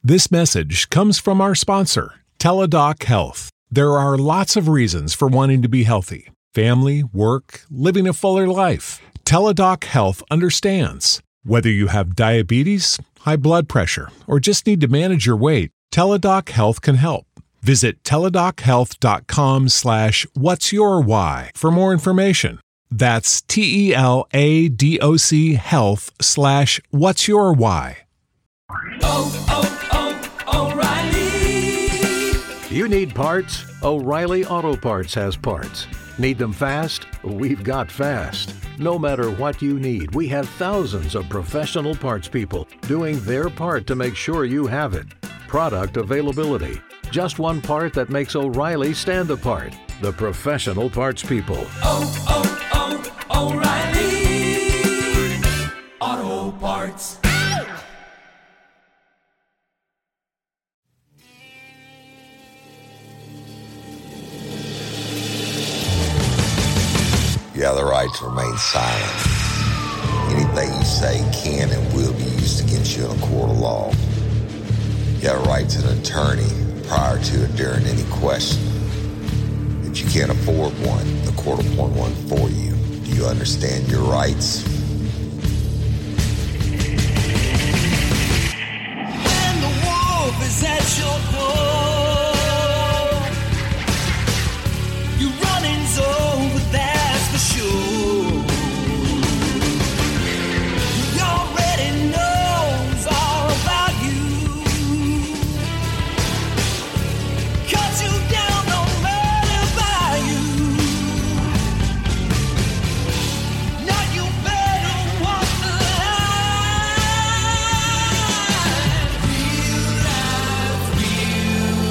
This message comes from our sponsor, Teladoc Health. There are lots of reasons for wanting to be healthy. Family, work, living a fuller life. Teladoc Health understands. Whether you have diabetes, high blood pressure, or just need to manage your weight, Teladoc Health can help. Visit teladochealth.com/what'syourwhy for more information. That's TELADOC health/what'syourwhy. O'Reilly. You need parts? O'Reilly Auto Parts has parts. Need them fast? We've got fast. No matter what you need, we have thousands of professional parts people doing their part to make sure you have it. Product availability. Just one part that makes O'Reilly stand apart. The professional parts people. O'Reilly Auto Parts. You have the right to remain silent. Anything you say can and will be used against you in a court of law. You have a right to an attorney prior to and during any question. If you can't afford one, the court will appoint one for you. Do you understand your rights? When the wolf is at your door, you running's over, that's for sure. He already knows all about you. Cut you down, no matter by you. Now you better walk the line. Real life, real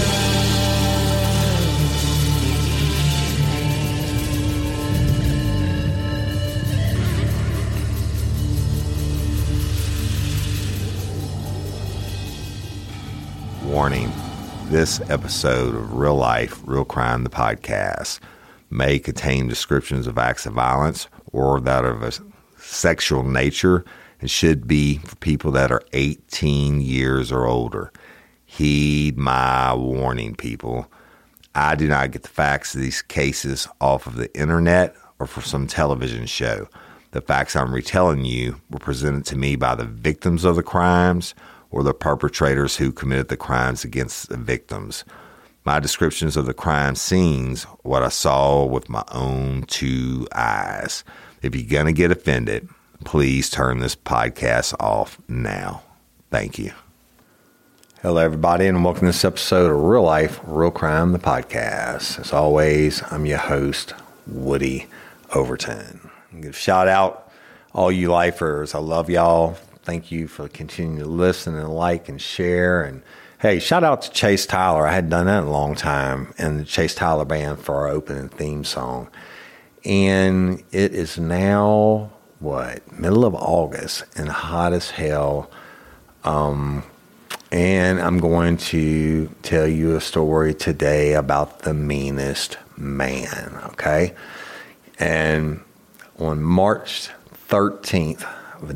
Warning. This episode of Real Life, Real Crime, the podcast, may contain descriptions of acts of violence or that of a sexual nature and should be for people that are 18 years or older. Heed my warning, people. I do not get the facts of these cases off of the internet or from some television show. The facts I'm retelling you were presented to me by the victims of the crimes or the perpetrators who committed the crimes against the victims. My descriptions of the crime scenes, what I saw with my own two eyes. If you're going to get offended, please turn this podcast off now. Thank you. Hello, everybody, and welcome to this episode of Real Life, Real Crime, the podcast. As always, I'm your host, Woody Overton. Give a shout out all you lifers. I love y'all. Thank you for continuing to listen and like and share. And hey, shout out to Chase Tyler. I hadn't done that in a long time. And the Chase Tyler Band for our opening theme song. And it is now, middle of August and hot as hell. And I'm going to tell you a story today about the meanest man, okay? And on March 13th, of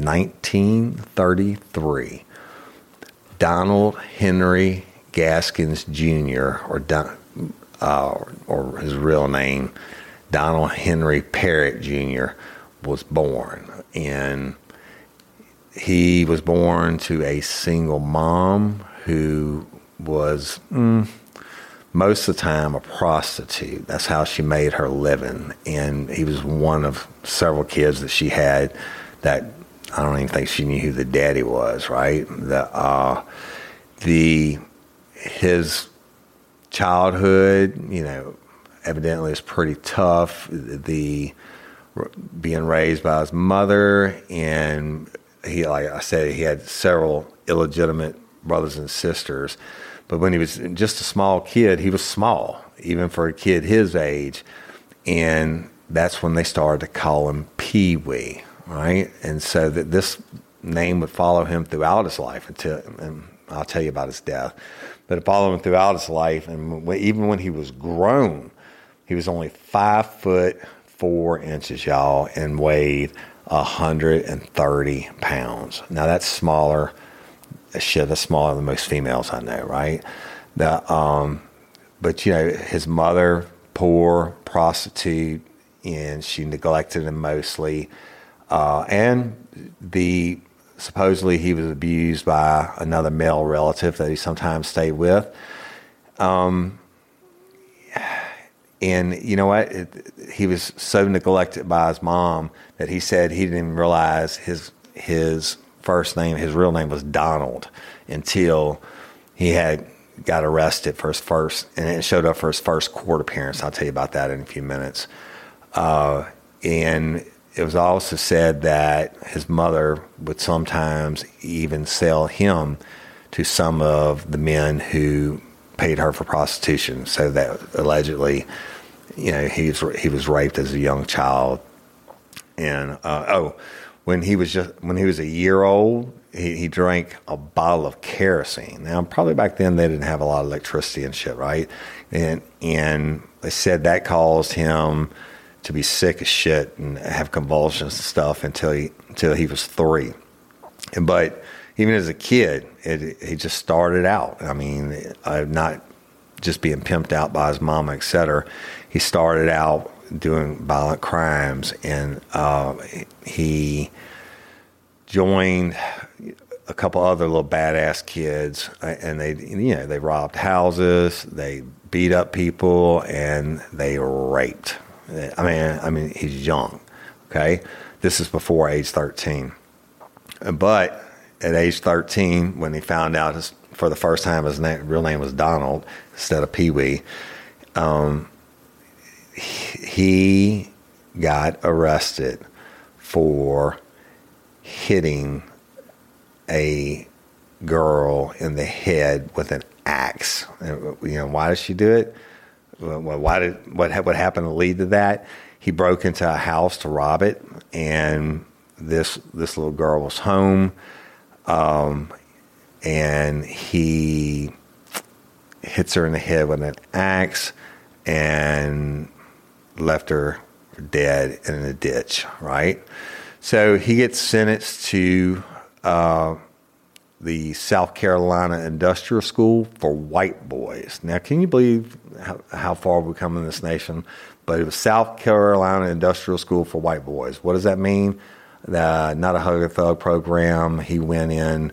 1933, Donald Henry Gaskins Jr., or his real name, Donald Henry Parrott Jr., was born. And he was born to a single mom who was most of the time a prostitute. That's how she made her living. And he was one of several kids that she had that I don't even think she knew who the daddy was, right? His childhood, evidently is pretty tough. Being raised by his mother, and he, like I said, he had several illegitimate brothers and sisters. But when he was just a small kid, he was small, even for a kid his age. And that's when they started to call him Pee Wee. Right, and so that this name would follow him throughout his life and I'll tell you about his death. But it followed him throughout his life, and even when he was grown, he was only 5'4", y'all, and weighed 130 pounds. Now that's smaller shit, that's smaller than most females I know, right? But, his mother, poor, prostitute, and she neglected him mostly. And supposedly he was abused by another male relative that he sometimes stayed with. And you know what? He was so neglected by his mom that he said he didn't even realize his first name, his real name was Donald, until he had got arrested for his first, and it showed up for his first court appearance. I'll tell you about that in a few minutes. And it was also said that his mother would sometimes even sell him to some of the men who paid her for prostitution. So that allegedly, he was raped as a young child. And when he was a year old, he drank a bottle of kerosene. Now, probably back then they didn't have a lot of electricity and shit, right? And they said that caused him to be sick as shit and have convulsions and stuff until he was 3. But even as a kid, he just started out. I mean, not just being pimped out by his mama, etc. He started out doing violent crimes, and he joined a couple other little badass kids, and they robbed houses, they beat up people, and they raped. I mean, he's young, okay? This is before age 13. But at age 13, when he found out for the first time his real name was Donald instead of Pee-wee, he got arrested for hitting a girl in the head with an axe. Why did she do it? What happened to lead to that? He broke into a house to rob it, and this little girl was home, and he hits her in the head with an axe and left her dead in a ditch, right? So he gets sentenced to the South Carolina Industrial School for white boys. Now, can you believe how far we've come in this nation? But it was South Carolina Industrial School for white boys. What does that mean? Not a Hug a Thug program. He went in,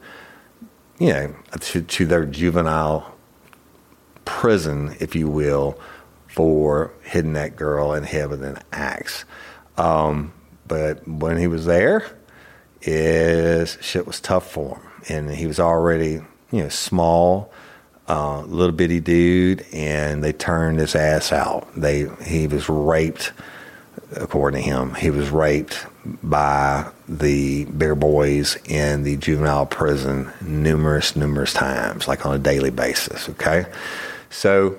to their juvenile prison, if you will, for hitting that girl in the head with an axe. But when he was there, shit was tough for him. And he was already, small, little bitty dude, and they turned his ass out. He was raped, according to him. He was raped by the bigger boys in the juvenile prison numerous times, like on a daily basis, okay? So,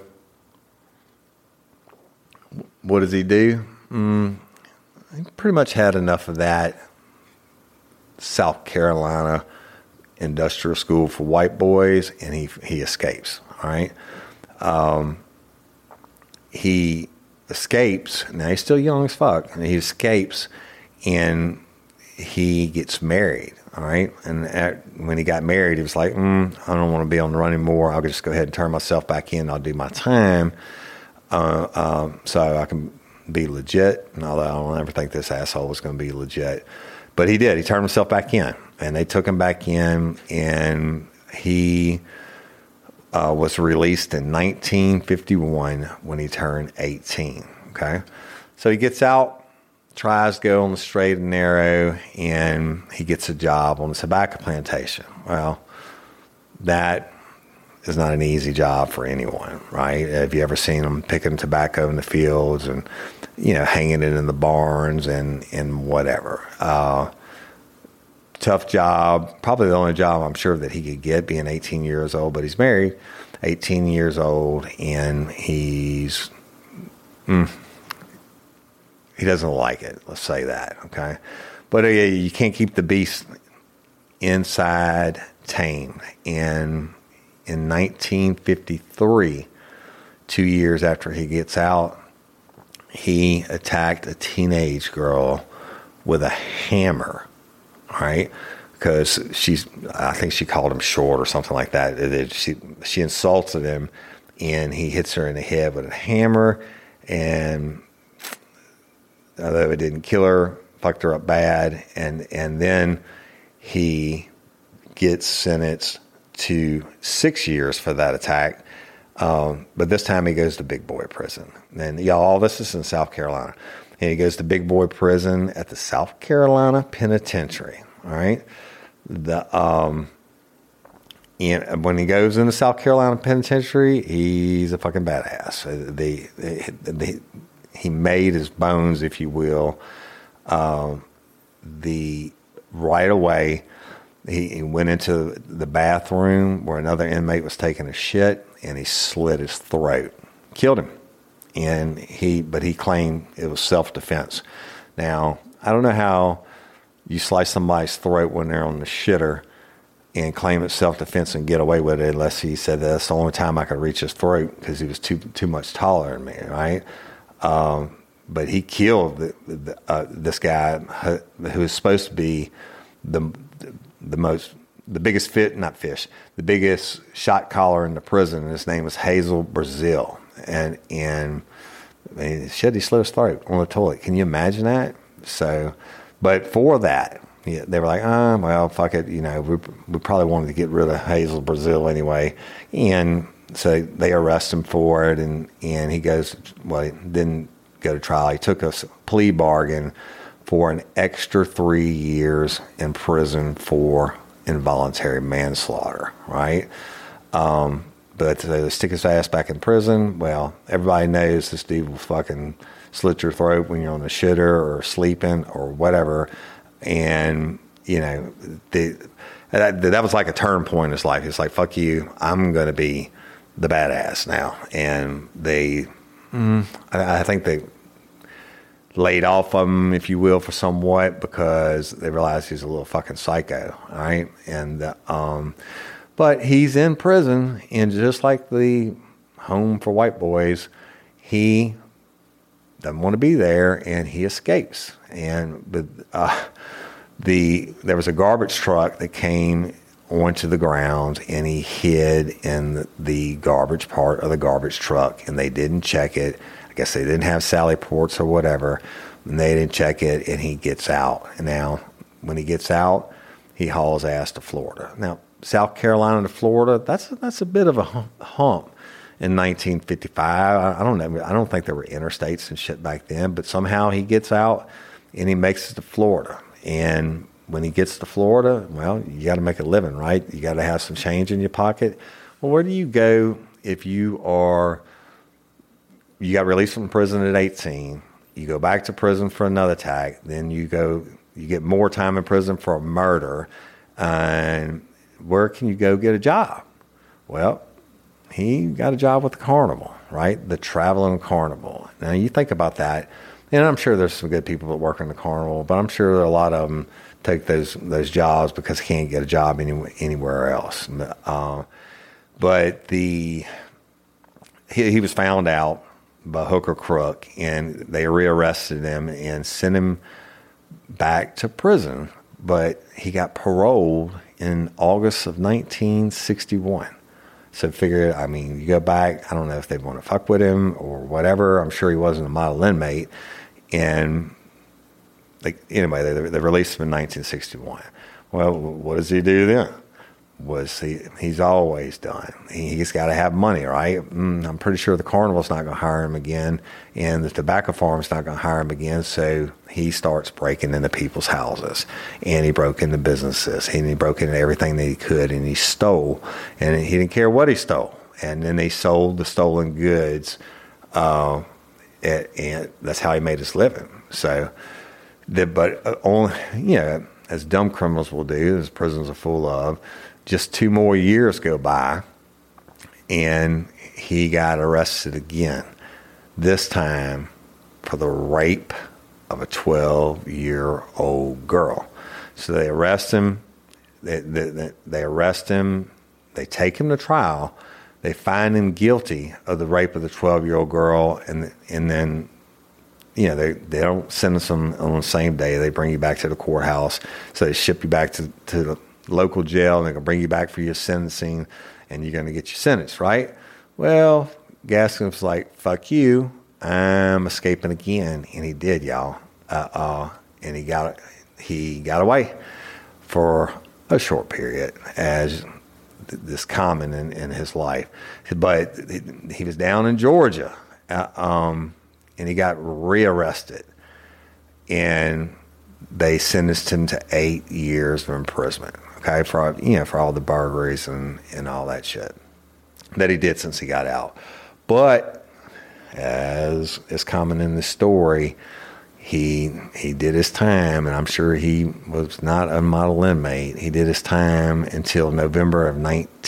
what does he do? He pretty much had enough of that South Carolina Industrial School for white boys, and he escapes. All right, he escapes. Now he's still young as fuck, and he escapes, and he gets married. All right, and when he got married, he was like, I don't want to be on the run anymore. I'll just go ahead and turn myself back in. I'll do my time, so I can be legit. And although I don't ever think this asshole was going to be legit, but he did. He turned himself back in. And they took him back in, and he was released in 1951 when he turned 18, okay? So he gets out, tries to go on the straight and narrow, and he gets a job on the tobacco plantation. Well, that is not an easy job for anyone, right? Have you ever seen them picking tobacco in the fields and, hanging it in the barns and whatever? Tough job, probably the only job I'm sure that he could get being 18 years old, but he's married, 18 years old, and he doesn't like it, let's say that, okay? But you can't keep the beast inside tame. And in 1953, 2 years after he gets out, he attacked a teenage girl with a hammer. All right, because I think she called him short or something like that. She insulted him, and he hits her in the head with a hammer, and although it didn't kill her, fucked her up bad, and then he gets sentenced to 6 years for that attack. But this time he goes to big boy prison. And y'all, all this is in South Carolina. And he goes to big boy prison at the South Carolina Penitentiary. All right. And when he goes into South Carolina Penitentiary, he's a fucking badass. He made his bones, if you will. Right away, he went into the bathroom where another inmate was taking a shit, and he slit his throat, killed him. But he claimed it was self-defense. Now, I don't know how you slice somebody's throat when they're on the shitter and claim it's self-defense and get away with it, unless he said that's the only time I could reach his throat because he was too much taller than me, right? But he killed this guy who was supposed to be the biggest shot caller in the prison, and his name was Hazel Brazil. And I mean, shit, he slit his throat on the toilet. Can you imagine that? So, but for that, yeah, they were like, well, fuck it. You know, we probably wanted to get rid of Hazel Brazil anyway. And so they arrest him for it, and he goes, well, he didn't go to trial. He took a plea bargain for an extra 3 years in prison for involuntary manslaughter, right? But they stick his ass back in prison. Well, everybody knows this dude will fucking slit your throat when you're on the shitter or sleeping or whatever. And, you know, that was like a turn point in his life. It's like, fuck you, I'm going to be the badass now. And I think they laid off of him, if you will, for somewhat, because they realized he's a little fucking psycho, all right? And but he's in prison, and just like the Home for White Boys, he doesn't want to be there, and he escapes. And there was a garbage truck that came onto the ground, and he hid in the garbage part of the garbage truck, and they didn't check it. I guess they didn't have Sally ports or whatever, and they didn't check it, and he gets out. And now, when he gets out, he hauls ass to Florida. Now, South Carolina to Florida, that's a bit of a hump in 1955. I don't know. I don't think there were interstates and shit back then, but somehow he gets out, and he makes it to Florida. And when he gets to Florida, well, you got to make a living, right? You got to have some change in your pocket. Well, where do you go if you got released from prison at 18, you go back to prison for another attack, then you get more time in prison for a murder, and where can you go get a job? Well, he got a job with the Carnival, right? The Traveling Carnival. Now, you think about that, and I'm sure there's some good people that work in the Carnival, but I'm sure there are a lot of them take those jobs because they can't get a job anywhere else. But he was found out by hook or crook, and they rearrested him and sent him back to prison. But he got paroled in August of 1961. So figure, I mean, you go back, I don't know if they want to fuck with him or whatever. I'm sure he wasn't a model inmate. And anyway, they released him in 1961. Well, what does he do then? He's always done. He's got to have money, right? I'm pretty sure the Carnival's not going to hire him again, and the tobacco farm's not going to hire him again. So he starts breaking into people's houses, and he broke into businesses, and he broke into everything that he could, and he stole, and he didn't care what he stole. And then they sold the stolen goods, and that's how he made his living. So, as dumb criminals will do, as prisons are full of. Just 2 more years go by, and he got arrested again, this time for the rape of a 12-year-old girl. So they arrest him. They arrest him. They take him to trial. They find him guilty of the rape of the 12-year-old girl, and then they don't sentence them on the same day. They bring you back to the courthouse. So they ship you back to the local jail, and they're going to bring you back for your sentencing, and you're going to get your sentence, right? Well, Gaskin was like, fuck you, I'm escaping again. And he did, y'all. And he got away for a short period, as this common in his life. But he was down in Georgia, and he got rearrested, and they sentenced him to 8 years of imprisonment. Okay, for all the burglaries and all that shit that he did since he got out. But as is common in the story, he did his time, and I'm sure he was not a model inmate. He did his time until November of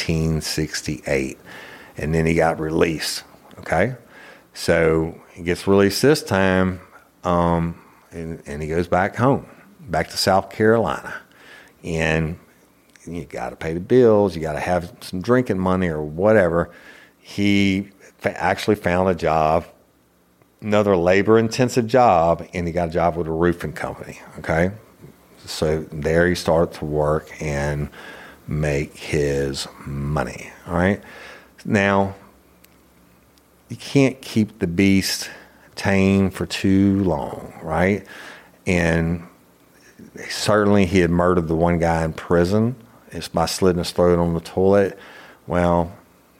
1968, and then he got released. Okay, so he gets released this time, and he goes back home, back to South Carolina, and you got to pay the bills. You got to have some drinking money or whatever. He actually found a job, another labor-intensive job, and he got a job with a roofing company, okay? So there he started to work and make his money, all right? Now, you can't keep the beast tame for too long, right? And certainly he had murdered the one guy in prison. It's by slitting his throat on the toilet. Well,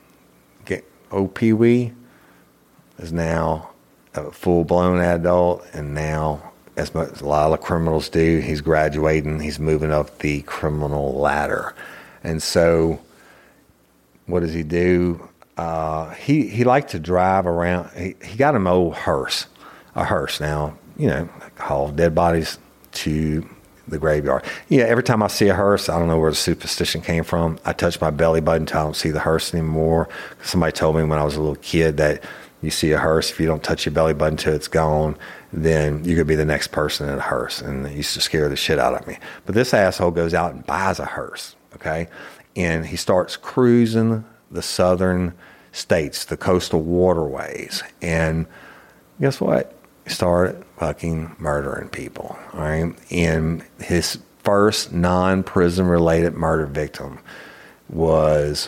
old Pee Wee is now a full-blown adult, and now, as a lot of criminals do, he's graduating. He's moving up the criminal ladder. And so what does he do? He liked to drive around. He got an old hearse, a hearse. Now, haul dead bodies to the graveyard. Yeah, every time I see a hearse, I don't know where the superstition came from. I touch my belly button until I don't see the hearse anymore. Somebody told me when I was a little kid that you see a hearse, if you don't touch your belly button until it's gone, then you could be the next person in a hearse. And it used to scare the shit out of me. But this asshole goes out and buys a hearse, okay? And he starts cruising the southern states, the coastal waterways. And guess what? He started fucking murdering people, all right? And his first non-prison related murder victim was,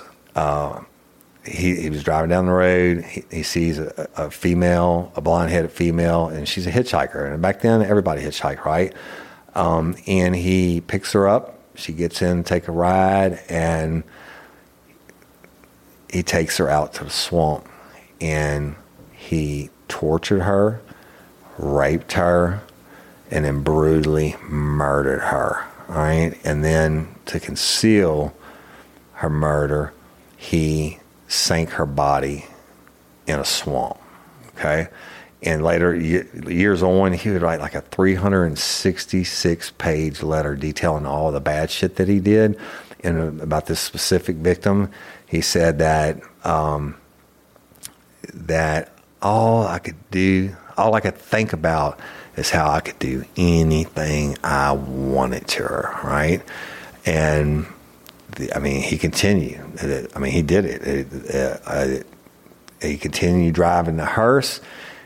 he was driving down the road. He sees a female, a blonde-headed female, and she's a hitchhiker. And back then, everybody hitchhiked, right? And he picks her up. She gets in to take a ride, and he takes her out to the swamp. And he tortured her, raped her, and then brutally murdered her, all right? And then to conceal her murder, he sank her body in a swamp, okay? And later, years on, he would write like a 366-page letter detailing all the bad shit that he did. And about this specific victim, he said that that all I could think about is how I could do anything I wanted to her, right? And he continued. He did it. He continued driving the hearse,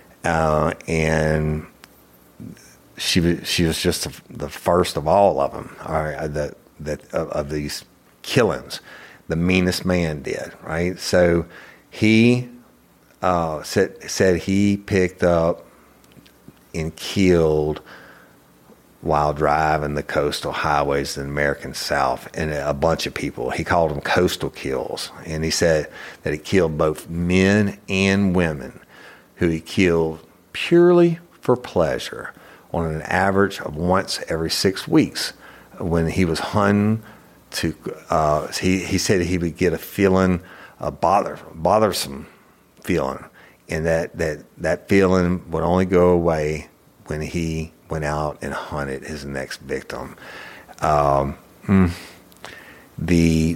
and she was just the first of all of them. All right, of these killings, the meanest man did, right? So he said he picked up and killed while driving the coastal highways in the American South, and a bunch of people. He called them coastal kills. And he said that he killed both men and women who he killed purely for pleasure on an average of once every 6 weeks. When he was hunting he said he would get a feeling, a bothersome feeling, and that feeling would only go away when he went out and hunted his next victim. He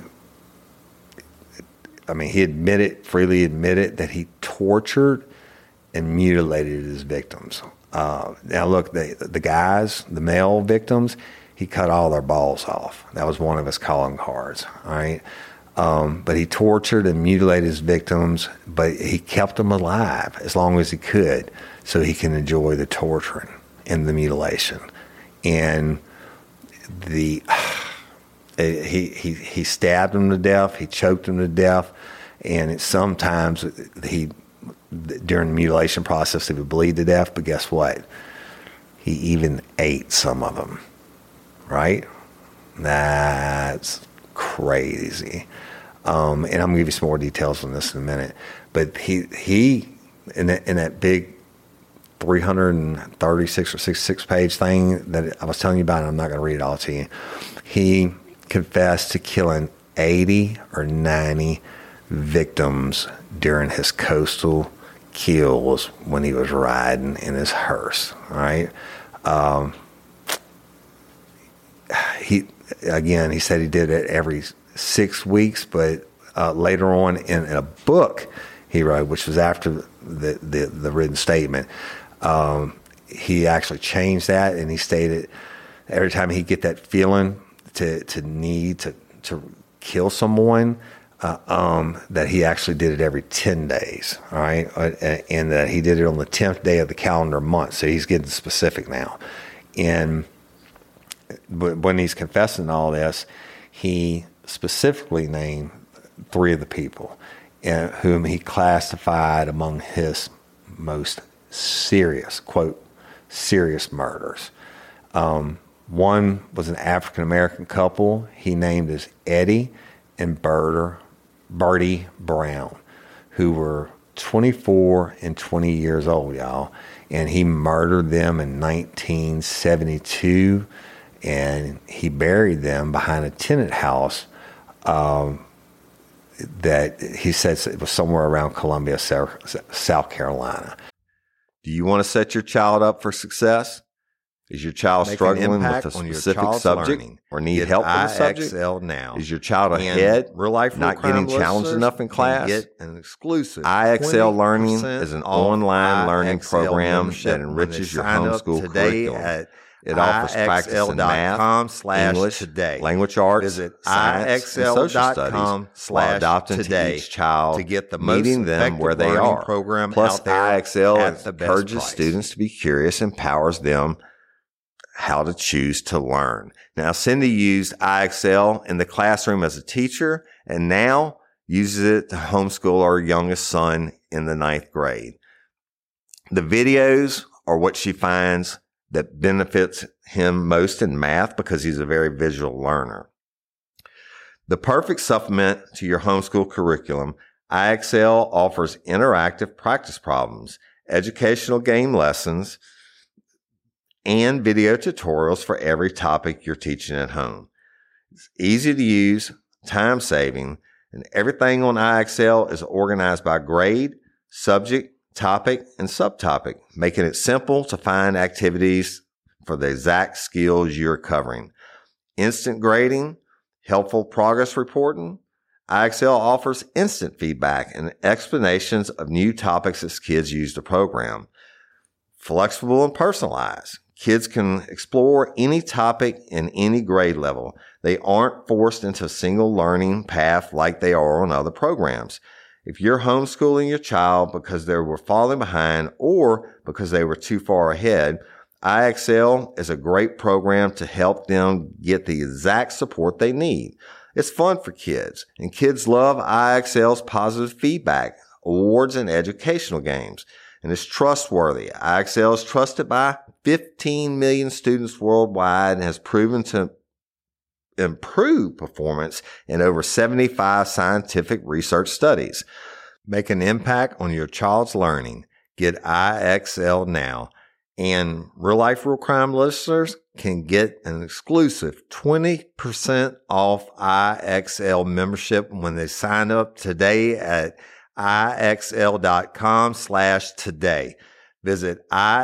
freely admitted that he tortured and mutilated his victims. Now look, the guys, the male victims, he cut all their balls off. That was one of his calling cards. All right. But he tortured and mutilated his victims, but he kept them alive as long as he could so he can enjoy the torturing and the mutilation. And he stabbed them to death, he choked them to death, and sometimes during the mutilation process he would bleed to death, but guess what? He even ate some of them, right? That's crazy. And I'm going to give you some more details on this in a minute. But he in that big 336 or 66 page thing that I was telling you about, and I'm not going to read it all to you, he confessed to killing 80 or 90 victims during his coastal kills when he was riding in his hearse. All right. He said he did it every 6 weeks, but later on in a book he wrote, which was after the written statement, he actually changed that, and he stated every time he get that feeling to need to kill someone, that he actually did it every 10 days, all right? And that he did it on the 10th day of the calendar month, so he's getting specific now. And when he's confessing all this, he specifically named 3 of the people whom he classified among his most serious, quote, serious murders. One was an African-American couple he named as Eddie and Bertie Brown, who were 24 and 20 years old, y'all. And he murdered them in 1972, and he buried them behind a tenant house that he says it was somewhere around Columbia, South Carolina. Do you want to set your child up for success? Is your child struggling with a specific subject or need help with a subject? Now. Is your child ahead, real life, not getting challenged enough in class? Get an exclusive IXL Learning is an online learning program that enriches your homeschool curriculum. It offers practice in math, English, language arts, science, and social studies while adopting to each child, to get the meeting them where they are. Plus, IXL encourages students to be curious, empowers them how to choose to learn. Now, Cindy used IXL in the classroom as a teacher, and now uses it to homeschool our youngest son in the 9th grade. The videos are what she finds that benefits him most in math because he's a very visual learner. The perfect supplement to your homeschool curriculum, IXL offers interactive practice problems, educational game lessons, and video tutorials for every topic you're teaching at home. It's easy to use, time-saving, and everything on IXL is organized by grade, subject, topic, and subtopic, making it simple to find activities for the exact skills you're covering. Instant grading, helpful progress reporting. IXL offers instant feedback and explanations of new topics as kids use the program. Flexible and personalized. Kids can explore any topic in any grade level. They aren't forced into a single learning path like they are on other programs. If you're homeschooling your child because they were falling behind or because they were too far ahead, IXL is a great program to help them get the exact support they need. It's fun for kids, and kids love IXL's positive feedback, awards, and educational games. And it's trustworthy. IXL is trusted by 15 million students worldwide and has proven to improve performance in over 75 scientific research studies. Make an impact on your child's learning. Get IXL now. And Real Life, Real Crime listeners can get an exclusive 20% off IXL membership when they sign up today at IXL.com/today. Visit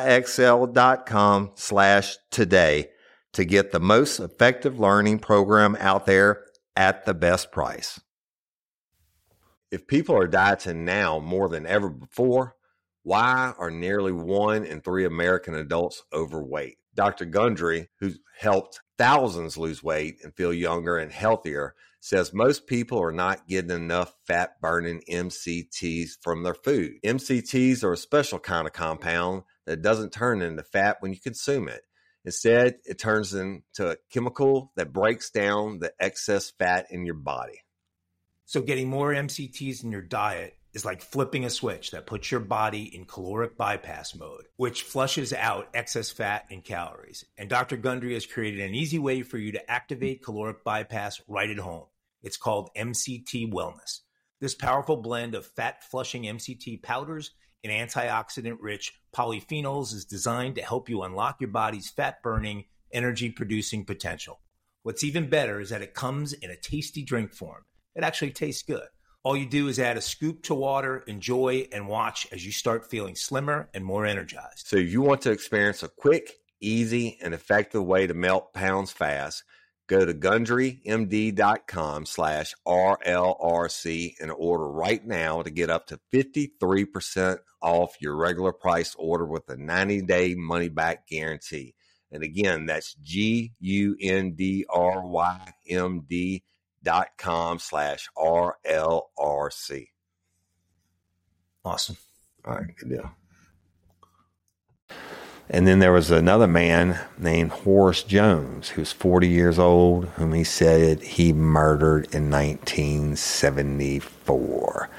IXL.com/today to get the most effective learning program out there at the best price. If people are dieting now more than ever before, why are nearly 1 in 3 American adults overweight? Dr. Gundry, who's helped thousands lose weight and feel younger and healthier, says most people are not getting enough fat-burning MCTs from their food. MCTs are a special kind of compound that doesn't turn into fat when you consume it. Instead, it turns into a chemical that breaks down the excess fat in your body. So getting more MCTs in your diet is like flipping a switch that puts your body in caloric bypass mode, which flushes out excess fat and calories. And Dr. Gundry has created an easy way for you to activate caloric bypass right at home. It's called MCT Wellness. This powerful blend of fat-flushing MCT powders and antioxidant-rich polyphenols is designed to help you unlock your body's fat-burning, energy-producing potential. What's even better is that it comes in a tasty drink form. It actually tastes good. All you do is add a scoop to water, enjoy, and watch as you start feeling slimmer and more energized. So if you want to experience a quick, easy, and effective way to melt pounds fast, go to GundryMD.com/RLRC and order right now to get up to 53% off your regular price order with a 90-day money-back guarantee. And again, that's GUNDRYMD.com/RLRC. Awesome. All right, good deal. And then there was another man named Horace Jones, who's 40 years old, whom he said he murdered in 1974.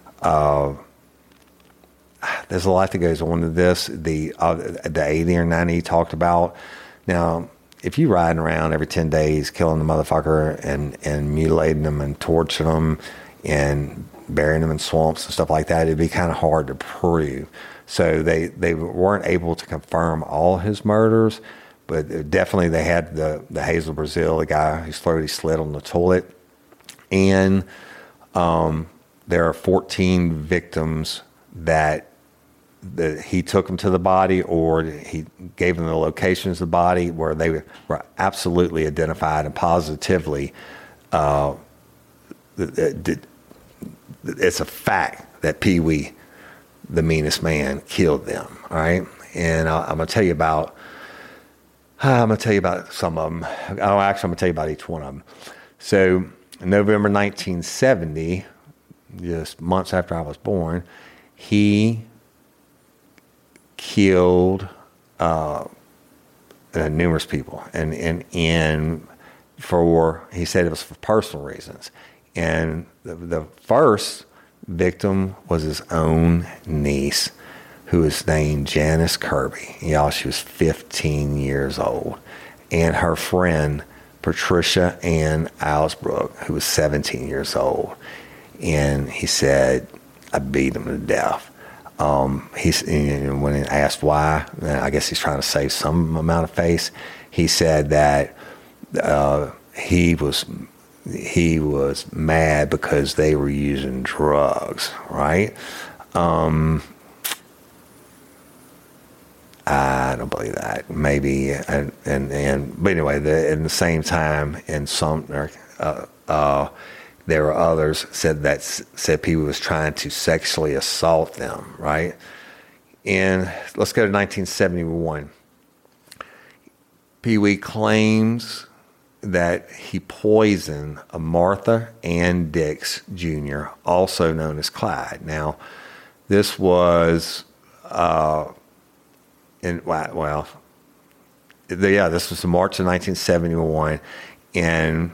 There's a lot that goes on to this. The 80 or 90 he talked about. Now, if you riding around every 10 days killing the motherfucker and mutilating them and torturing them and burying them in swamps and stuff like that, it'd be kind of hard to prove. So they weren't able to confirm all his murders, but definitely they had the Hazel Brazil, the guy whose throat he slit on the toilet. And there are 14 victims that he took them to the body, or he gave them the locations of the body where they were absolutely identified and positively. It's a fact that Pee Wee, the meanest man, killed them. All right, and I'm gonna tell you about. I'm gonna tell you about some of them. Oh, actually, I'm gonna tell you about each one of them. So, in November 1970, just months after I was born, he killed numerous people, and he said it was for personal reasons. And the first victim was his own niece, who was named Janice Kirby. Y'all, she was 15 years old. And her friend, Patricia Ann Alsbrook, who was 17 years old. And he said, I beat him to death. When asked why, I guess he's trying to save some amount of face. He said that he was mad because they were using drugs, right? I don't believe that. Maybe, but anyway, in the same time, in Sumter, there were others said Pee Wee was trying to sexually assault them, right? And let's go to 1971. Pee Wee claims that he poisoned a Martha Ann Dix Jr., also known as Clyde. Now, this was this was in March of 1971, and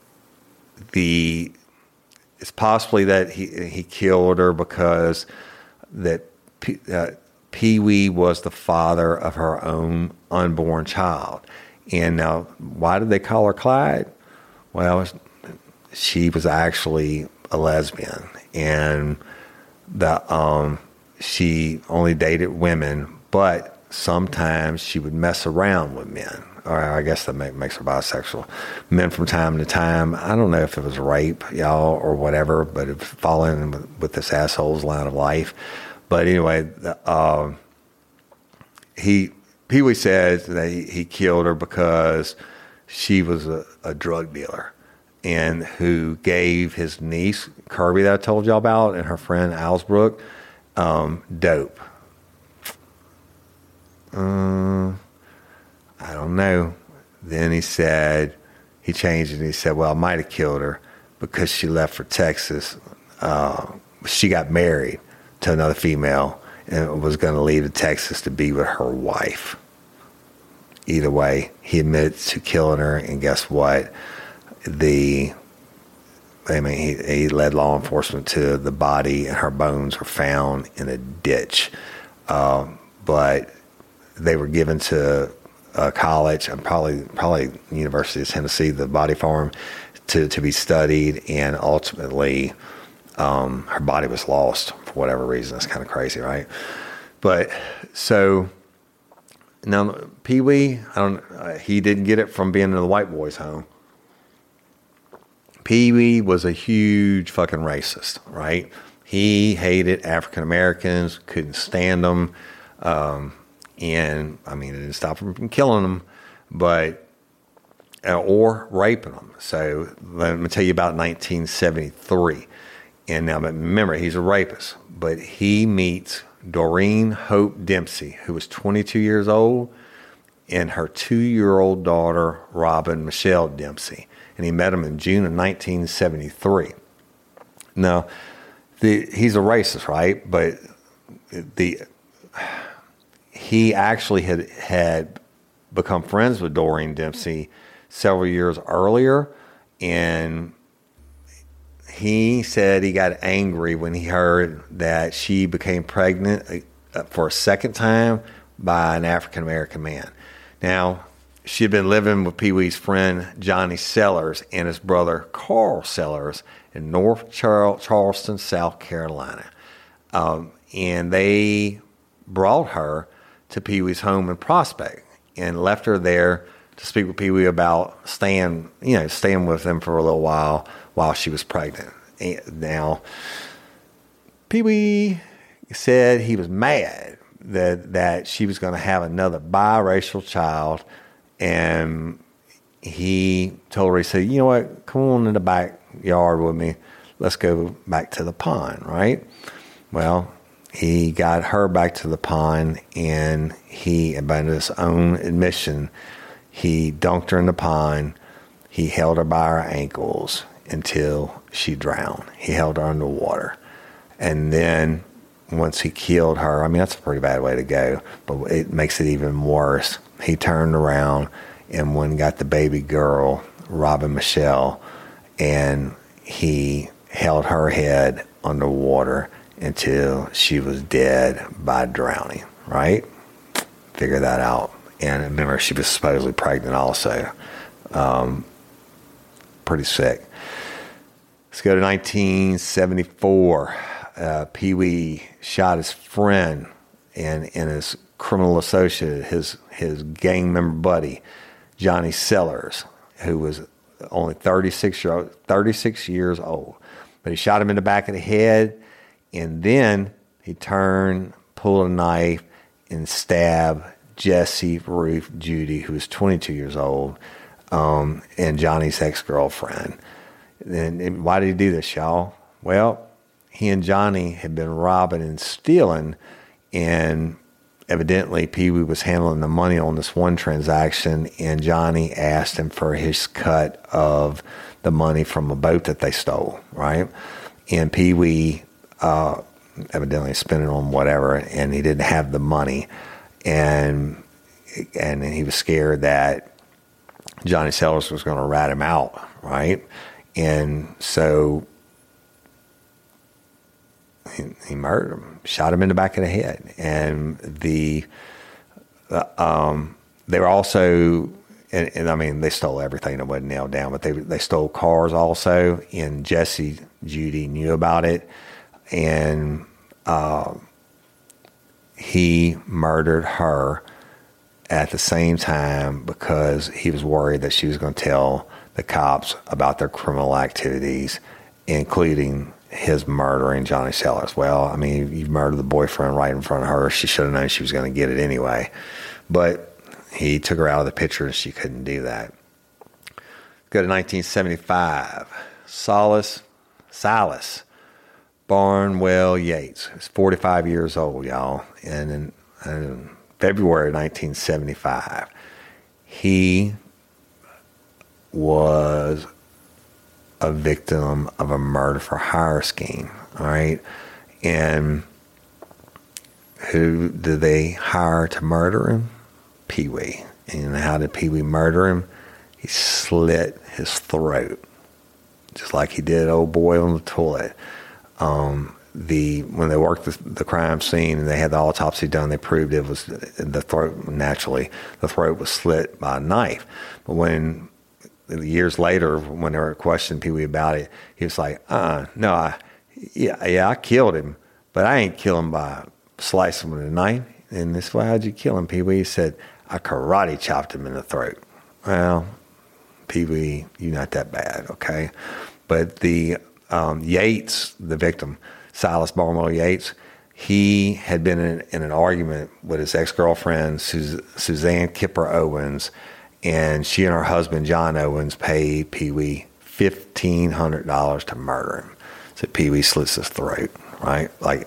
it's possibly that he killed her because that Pee Wee was the father of her own unborn child. And now, why did they call her Clyde? Well, she was actually a lesbian, and she only dated women, but sometimes she would mess around with men. Or I guess that makes her bisexual. Men from time to time. I don't know if it was rape, y'all, or whatever, but it fall in with this asshole's line of life. But anyway, Pee Wee says that he killed her because she was a drug dealer, and who gave his niece, Kirby, that I told y'all about, and her friend, Alsbrook, dope. I don't know. Then he said, he changed it. And he said, well, I might have killed her because she left for Texas. She got married to another female and was going to leave to Texas to be with her wife. Either way, he admitted to killing her, and guess what? He led law enforcement to the body, and her bones were found in a ditch. But they were given to a college, and probably University of Tennessee, the body farm, to be studied, and ultimately her body was lost for whatever reason. It's kind of crazy, right? But so now Pee Wee, he didn't get it from being in the white boys' home. Pee Wee was a huge fucking racist, right? He hated African Americans, couldn't stand them, and I mean, it didn't stop him from killing them, but or raping them. So let me tell you about 1973. And now, remember, he's a rapist, but he meets Doreen Hope Dempsey, who was 22 years old, and her 2-year-old daughter, Robin Michelle Dempsey. And he met them in June of 1973. Now, he's a racist, right? But he actually had become friends with Doreen Dempsey several years earlier, and he said he got angry when he heard that she became pregnant for a second time by an African-American man. Now, she had been living with Pee Wee's friend Johnny Sellers and his brother Carl Sellers in North Charleston, South Carolina. And they brought her to Pee Wee's home in Prospect and left her there to speak with Pee Wee about staying with them for a little while she was pregnant. Now, Pee Wee said he was mad that she was going to have another biracial child, and he told her, he said, you know what, come on in the backyard with me. Let's go back to the pond, right? Well, he got her back to the pond, and by his own admission, he dunked her in the pond. He held her by her ankles until she drowned. He held her underwater. And then once he killed her, I mean, that's a pretty bad way to go, but it makes it even worse. He turned around and went and got the baby girl, Robin Michelle, and he held her head underwater until she was dead by drowning, right? Figure that out. And remember, she was supposedly pregnant also. Pretty sick. Let's go to 1974. Pee Wee shot his friend and his criminal associate, his gang member buddy, Johnny Sellers, who was only 36 years old. But he shot him in the back of the head, and then he pulled a knife, and stabbed Jessie Ruth Judy, who was 22 years old, and Johnny's ex-girlfriend. And why did he do this, y'all? Well, he and Johnny had been robbing and stealing, and evidently Pee Wee was handling the money on this one transaction, and Johnny asked him for his cut of the money from a boat that they stole, right? And Pee Wee evidently spent it on whatever, and he didn't have the money, and he was scared that Johnny Sellers was going to rat him out, right? And so he murdered him, shot him in the back of the head. And they were also, and I mean, they stole everything that wasn't nailed down, but they stole cars also, and Jessie Judy knew about it, and he murdered her at the same time because he was worried that she was going to tell the cops about their criminal activities, including his murdering Johnny Sellers. Well, I mean, you murdered the boyfriend right in front of her. She should have known she was going to get it anyway. But he took her out of the picture, and she couldn't do that. Go to 1975. Silas Barnwell Yates. He's 45 years old, y'all. And in February 1975, he was a victim of a murder for hire scheme, all right? And who did they hire to murder him? Pee Wee. And how did Pee Wee murder him? He slit his throat, just like he did old boy on the toilet. When they worked the crime scene and they had the autopsy done, they proved it was the throat. Naturally, the throat was slit by a knife. But when years later, when they were questioning Pee Wee about it, he was like, no, I killed him, but I ain't kill him by slicing him with a knife. And this way, how'd you kill him, Pee Wee? He said, I karate chopped him in the throat. Well, Pee Wee, you're not that bad, okay? But the Yates, the victim, Silas Barlow Yates, he had been in an argument with his ex-girlfriend, Suzanne Kipper Owens, and she and her husband, John Owens, paid Pee Wee $1,500 to murder him. So Pee Wee slits his throat, right? Like,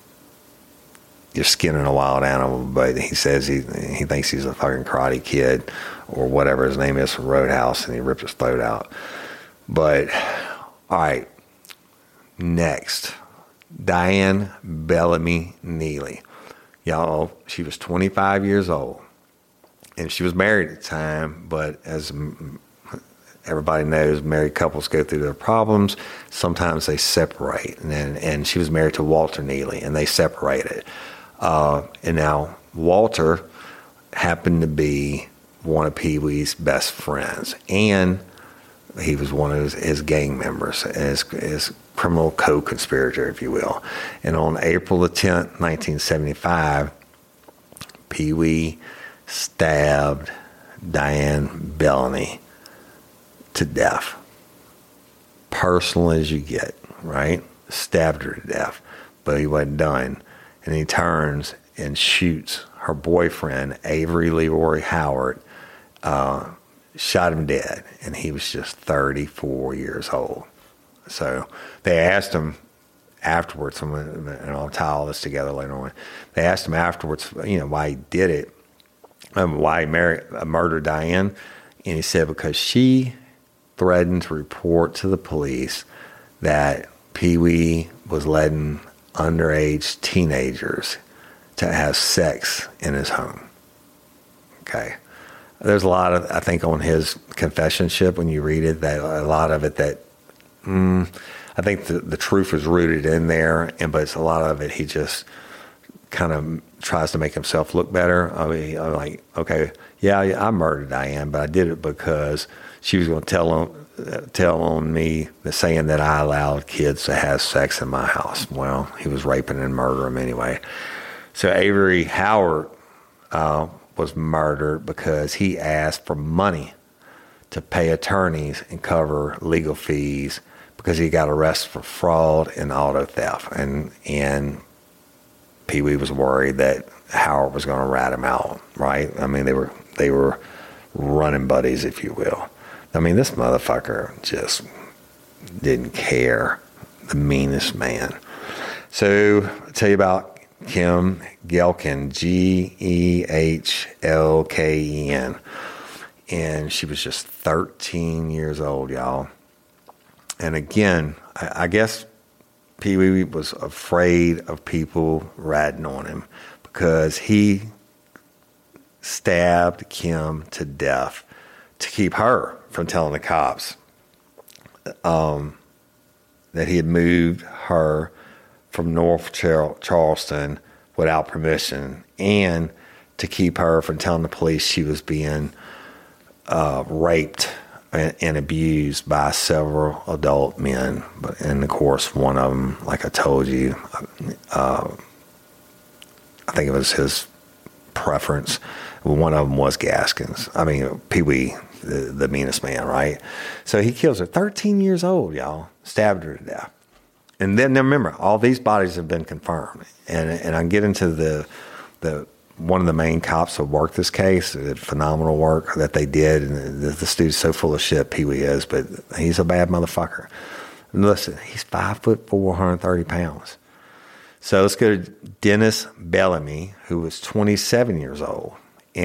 you're skinning a wild animal, but he says he thinks he's a fucking Karate Kid or whatever his name is from Roadhouse, and he ripped his throat out. But, all right, next, Diane Bellamy Neely. Y'all, she was 25 years old, and she was married at the time, but as everybody knows, married couples go through their problems. Sometimes they separate, and she was married to Walter Neely, and they separated. And now Walter happened to be one of Pee Wee's best friends, and he was one of his gang members, his criminal co-conspirator, if you will. And on April the 10th, 1975, Pee Wee stabbed Diane Bellamy to death. Personal as you get, right? Stabbed her to death, but he wasn't done. And he turns and shoots her boyfriend, Avery Leroy Howard, shot him dead. And he was just 34 years old. So they asked him afterwards, and I'll tie all this together later on. They asked him afterwards, why he did it, why he murdered Diane. And he said because she threatened to report to the police that Pee Wee was letting underage teenagers to have sex in his home. Okay. There's a lot of, I think, on his confessionship, when you read it, that a lot of it that, I think the truth is rooted in there, but it's a lot of it he just kind of tries to make himself look better. I mean, I'm like, okay, yeah, I murdered Diane, but I did it because she was going to tell on me the saying that I allowed kids to have sex in my house. Well, he was raping and murdering them anyway. So Avery Howard was murdered because he asked for money to pay attorneys and cover legal fees because he got arrested for fraud and auto theft. And Pee Wee was worried that Howard was going to rat him out, right? I mean, they were running buddies, if you will. I mean, this motherfucker just didn't care. The meanest man. So I'll tell you about Kim Gehlken, Gehlken. And she was just 13 years old, y'all. And again, I guess Pee Wee was afraid of people ratting on him because he stabbed Kim to death to keep her from telling the cops that he had moved her from North Charleston without permission, and to keep her from telling the police she was being raped and abused by several adult men. And of course, one of them, like I told you, I think it was his preference. One of them was Gaskins. I mean, Pee Wee, the meanest man, right? So he kills her, 13 years old, y'all, stabbed her to death. And then remember, all these bodies have been confirmed. And I can get into the one of the main cops who worked this case, the phenomenal work that they did. And this dude's so full of shit, Pee Wee is, but he's a bad motherfucker. And listen, he's 5'4", 130 pounds. So let's go to Dennis Bellamy, who was 27 years old. And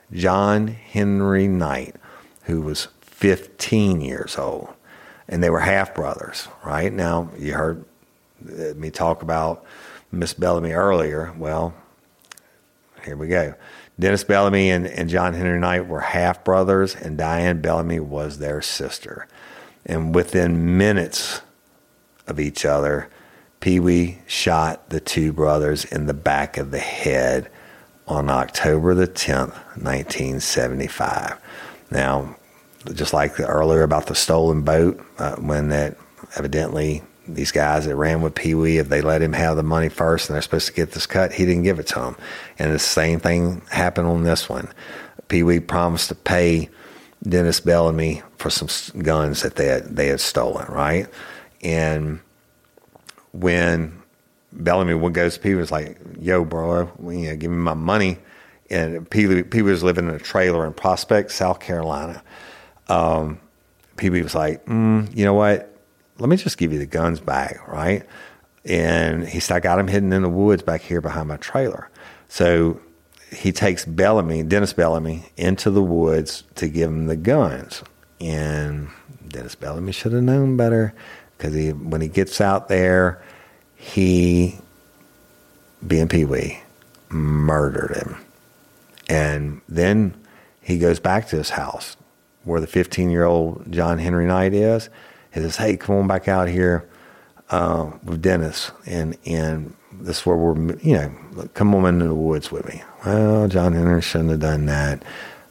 John Henry Knight, who was 15 years old. And they were half brothers, right? Now, you heard me talk about Miss Bellamy earlier. Well, here we go. Dennis Bellamy and John Henry Knight were half brothers, and Diane Bellamy was their sister. And within minutes of each other, Pee Wee shot the two brothers in the back of the head on October the 10th, 1975. Now, just like earlier about the stolen boat, when that evidently these guys that ran with Pee Wee, if they let him have the money first and they're supposed to get this cut, he didn't give it to them. And the same thing happened on this one. Pee Wee promised to pay Dennis Bellamy for some guns that they had stolen, right? And when Bellamy goes to Pee Wee, was like, "Yo, bro, give me my money." And Pee Wee was living in a trailer in Prospect, South Carolina. Pee Wee was like, "You know what? Let me just give you the guns back, right?" And he said, "I got them hidden in the woods back here behind my trailer." So he takes Dennis Bellamy, into the woods to give him the guns. And Dennis Bellamy should have known better, because when he gets out there, he, being Pee Wee, murdered him. And then he goes back to his house where the 15-year-old John Henry Knight is. He says, "Hey, come on back out here with Dennis, and this is where we're, come on into the woods with me." Well, John Henry shouldn't have done that.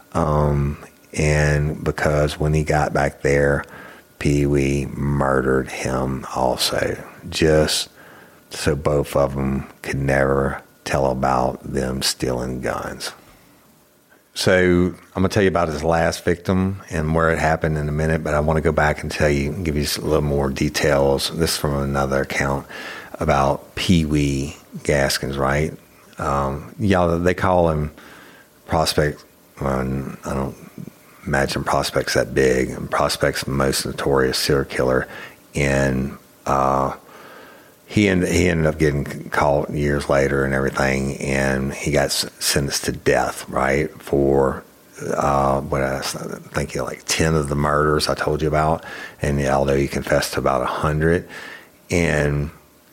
And because when he got back there, Pee Wee murdered him also, just so both of them could never tell about them stealing guns. So I'm going to tell you about his last victim and where it happened in a minute, but I want to go back and give you a little more details. This is from another account about Pee Wee Gaskins, right? They call him Prospect. I don't imagine Prospect's that big. And Prospect's the most notorious serial killer. And he ended up getting caught years later and everything, and he got sentenced to death, right, for what I think like 10 of the murders I told you about, and although he confessed to about 100. And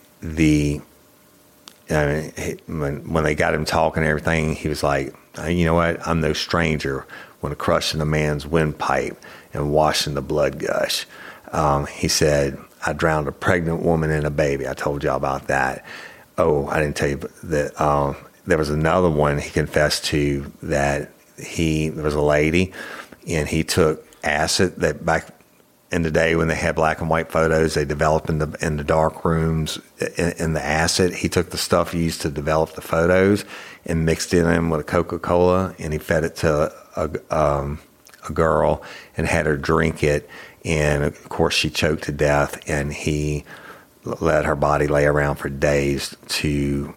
when they got him talking and everything, he was like, "You know what? I'm no stranger when crushing a man's windpipe and washing the blood gush." He said, "I drowned a pregnant woman and a baby." I told y'all about that. Oh, I didn't tell you that there was another one he confessed to, that there was a lady, and he took acid that back in the day when they had black and white photos, they developed in the dark rooms in the acid. He took the stuff used to develop the photos and mixed it in with a Coca-Cola, and he fed it to a girl and had her drink it. And of course she choked to death, and he let her body lay around for days to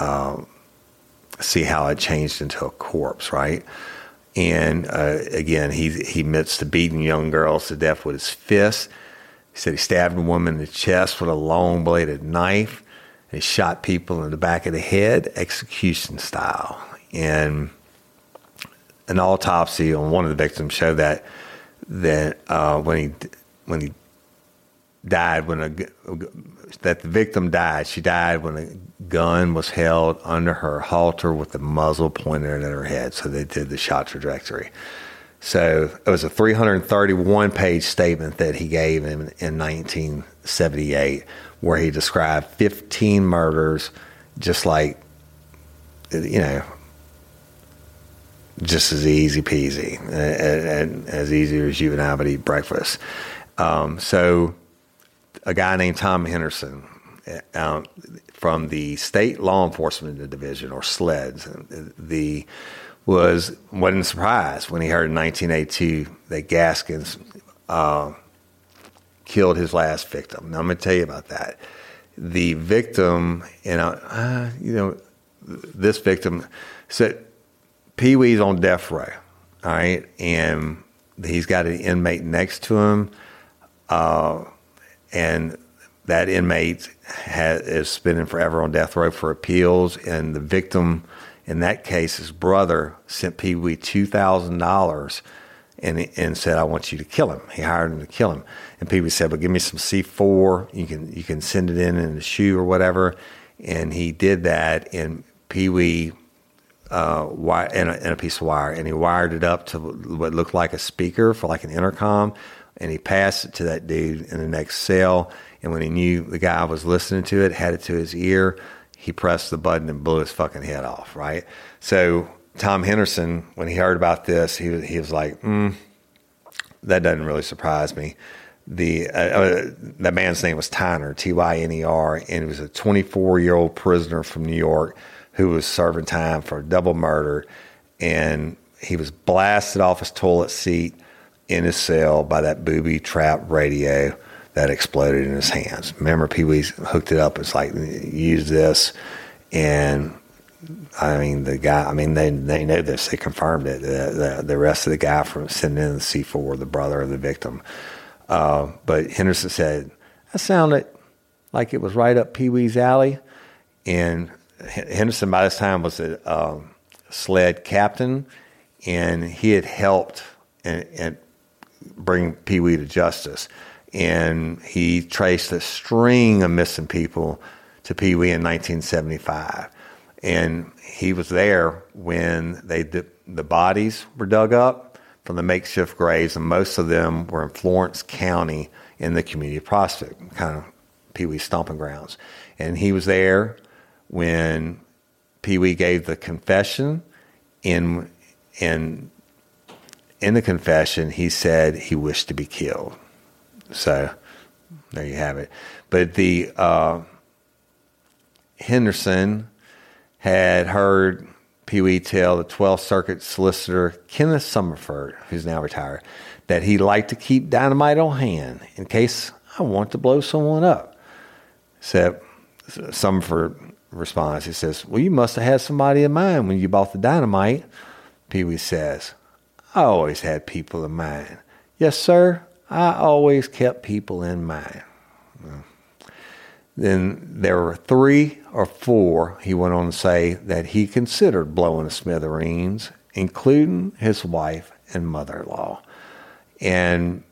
see how it changed into a corpse, right? And again, he admits to beating young girls to death with his fists. He said he stabbed a woman in the chest with a long-bladed knife. And he shot people in the back of the head, execution style. And an autopsy on one of the victims showed that when he died, that the victim died. She died when a gun was held under her halter with the muzzle pointed at her head. So they did the shot trajectory. So it was a 331-page statement that he gave in 1978, where he described 15 murders, just like, just as easy peasy, and as easy as you and I would eat breakfast. So a guy named Tom Henderson from the State Law Enforcement Division, or SLEDs, wasn't surprised when he heard in 1982 that Gaskins killed his last victim. Now, I'm going to tell you about that. The victim, this victim said, Pee Wee's on death row, all right? And he's got an inmate next to him, and that inmate is spending forever on death row for appeals, and the victim In that case, his brother sent Pee Wee $2,000 and said, I want you to kill him. He hired him to kill him. And Pee Wee said, well, give me some C4. You can send it in a shoe or whatever. And he did that, and Pee Wee in a piece of wire, and he wired it up to what looked like a speaker for like an intercom, and he passed it to that dude in the next cell. And when he knew the guy was listening to it, had it to his ear, he pressed the button and blew his fucking head off, right? So Tom Henderson, when he heard about this, he was like, that doesn't really surprise me. The man's name was Tyner, Tyner, and he was a 24-year-old prisoner from New York who was serving time for a double murder, and he was blasted off his toilet seat in his cell by that booby-trapped radio that exploded in his hands. Remember, Pee Wee hooked it up. It's like, use this. And, I mean, the guy, I mean, they know this. They confirmed it. The rest of the guy from sending in the C4, the brother of the victim. But Henderson said, that sounded like it was right up Pee Wee's alley. And Henderson, by this time, was a sled captain, and he had helped and bring Pee Wee to justice. And he traced a string of missing people to Pee Wee in 1975. And he was there when the bodies were dug up from the makeshift graves, and most of them were in Florence County in the community of Prospect, kind of Pee Wee's stomping grounds. And he was there when Pee Wee gave the confession. In the confession, he said he wished to be killed. So there you have it. But the Henderson had heard Pee Wee tell the 12th Circuit solicitor Kenneth Summerford, who's now retired, that he liked to keep dynamite on hand in case I want to blow someone up. So Summerford responds. He says, well, you must have had somebody in mind when you bought the dynamite. Pee Wee says, I always had people in mind. Yes, sir. I always kept people in mind. Then there were 3 or 4, he went on to say, that he considered blowing to smithereens, including his wife and mother-in-law. And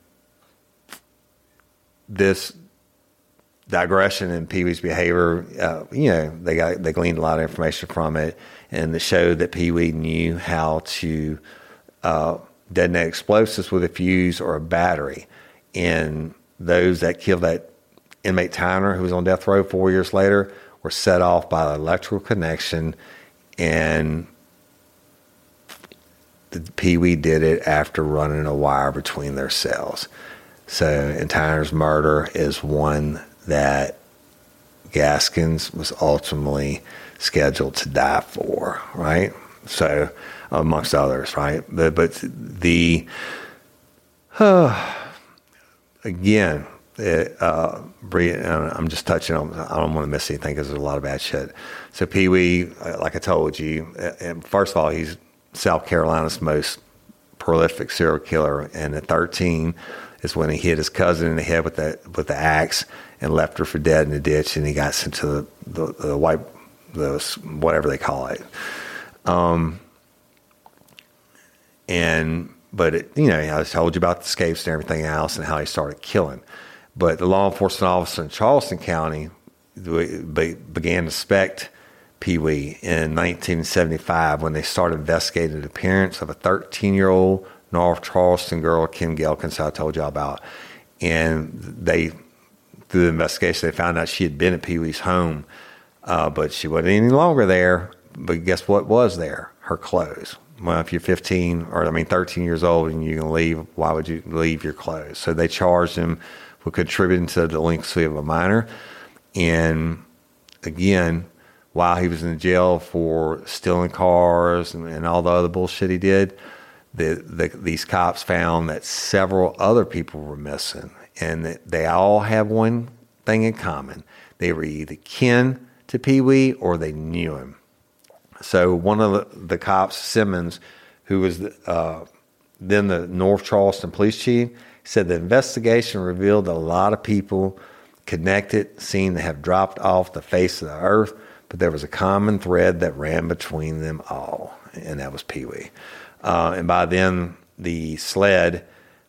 this digression in Pee Wee's behavior, they gleaned a lot of information from it, and it showed that Pee Wee knew how to detonate explosives with a fuse or a battery. And those that killed that inmate Tyner, who was on death row 4 years later, were set off by an electrical connection, and the Pee Wee did it after running a wire between their cells. So, and Tyner's murder is one that Gaskins was ultimately scheduled to die for, right? So, amongst others, right? But again, I'm just touching on, I don't want to miss anything because there's a lot of bad shit. So Pee Wee, like I told you, first of all, he's South Carolina's most prolific serial killer, and at 13 is when he hit his cousin in the head with the axe and left her for dead in the ditch, and he got sent to the whatever they call it. I told you about the escapes and everything else and how he started killing. But the law enforcement officer in Charleston County began to suspect Pee Wee in 1975 when they started investigating the appearance of a 13-year-old North Charleston girl, Kim Gelkins, I told y'all about. And they, through the investigation, they found out she had been at Pee Wee's home, but she wasn't any longer there. But guess what was there? Her clothes. Well, if you're 13 years old and you're going to leave, why would you leave your clothes? So they charged him with contributing to the delinquency of a minor. And again, while he was in jail for stealing cars and all the other bullshit he did, these cops found that several other people were missing, and that they all have one thing in common. They were either kin to Pee Wee or they knew him. So one of the cops, Simmons, who was then the North Charleston police chief, said the investigation revealed that a lot of people connected seemed to have dropped off the face of the earth but there was a common thread that ran between them all, and that was Pee Wee. And by then, the sled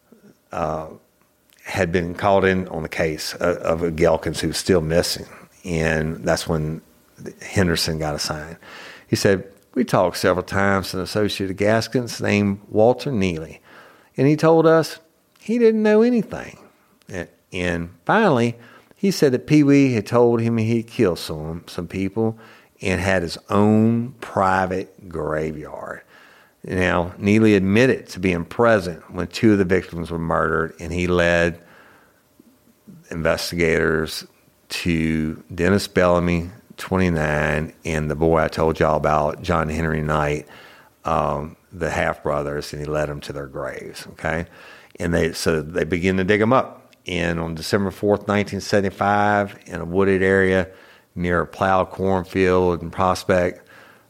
had been called in on the case of Gelkins, who was still missing. And that's when Henderson got assigned. He said, we talked several times to an associate of Gaskin's named Walter Neely, and he told us he didn't know anything. And finally, he said that Pee Wee had told him he'd killed some people and had his own private graveyard. Now, Neely admitted to being present when 2 of the victims were murdered, and he led investigators to Dennis Bellamy, 29, and the boy I told y'all about, John Henry Knight, the half-brothers, and he led them to their graves, okay? And they begin to dig them up. And on December 4th, 1975, in a wooded area near a plowed cornfield in Prospect,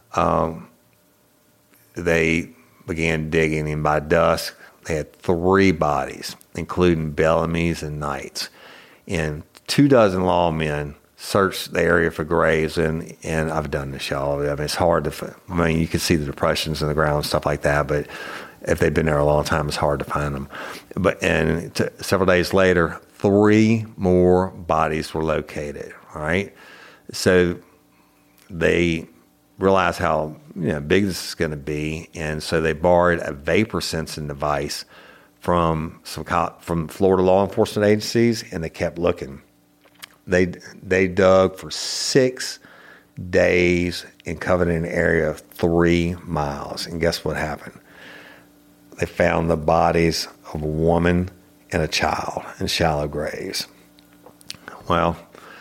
they began digging, and by dusk, they had 3 bodies, including Bellamy's and Knight's. And 24 lawmen searched the area for graves, and I've done this, y'all. I mean, it's hard to, you can see the depressions in the ground and stuff like that, but if they've been there a long time, it's hard to find them. Several days later, 3 more bodies were located, all right? So they realized how big this is going to be, and so they borrowed a vapor sensing device from Florida law enforcement agencies, and they kept looking. They dug for 6 days and covered an area of 3 miles, and guess what happened? They found the bodies of a woman and a child in shallow graves. Well,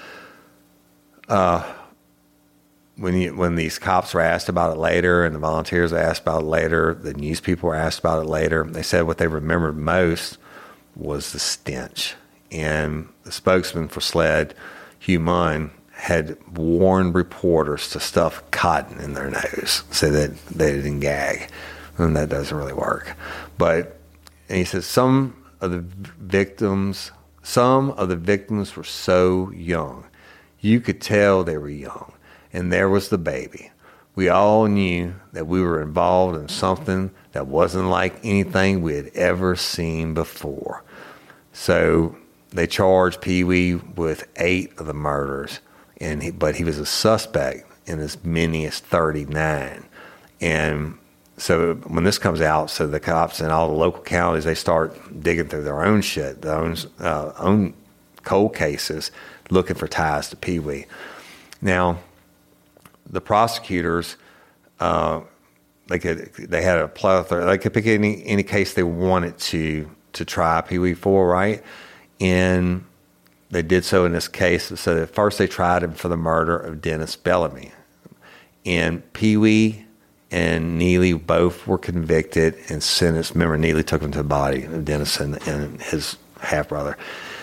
when these cops were asked about it later, and the volunteers were asked about it later, the news people were asked about it later, they said what they remembered most was the stench. And the spokesman for SLED, Hugh Munn, had warned reporters to stuff cotton in their nose so that they didn't gag. And that doesn't really work. And he says some of the victims were so young. You could tell they were young. And there was the baby. We all knew that we were involved in something that wasn't like anything we had ever seen before. So they charged Pee Wee with 8 of the murders, but he was a suspect in as many as 39. And so when this comes out, so the cops in all the local counties, they start digging through their own shit, their own cold cases, looking for ties to Pee Wee. Now, the prosecutors, they had a plethora. They could pick any case they wanted to try Pee Wee for, right? And they did so in this case. So at first they tried him for the murder of Dennis Bellamy. And Pee Wee and Neely both were convicted and sentenced. Remember, Neely took him to the body of Dennis and his half-brother.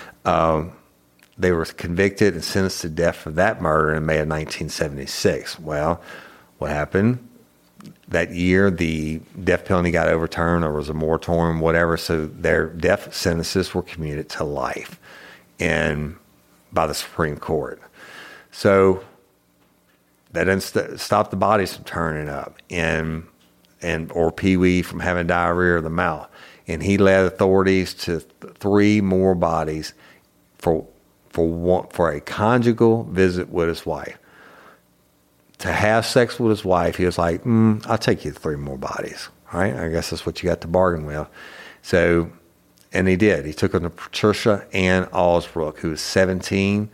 They were convicted and sentenced to death for that murder in May of 1976. Well, what happened? That year, the death penalty got overturned, or was a moratorium, whatever, so their death sentences were commuted to life and by the Supreme Court. So that didn't stop the bodies from turning up or Pee Wee from having diarrhea of the mouth. And he led authorities to 3 more bodies for a conjugal visit with his wife. To have sex with his wife, he was like, I'll take you to 3 more bodies. All right, I guess that's what you got to bargain with. So, and he did. He took her to Patricia Ann Allsbrook, who was 17,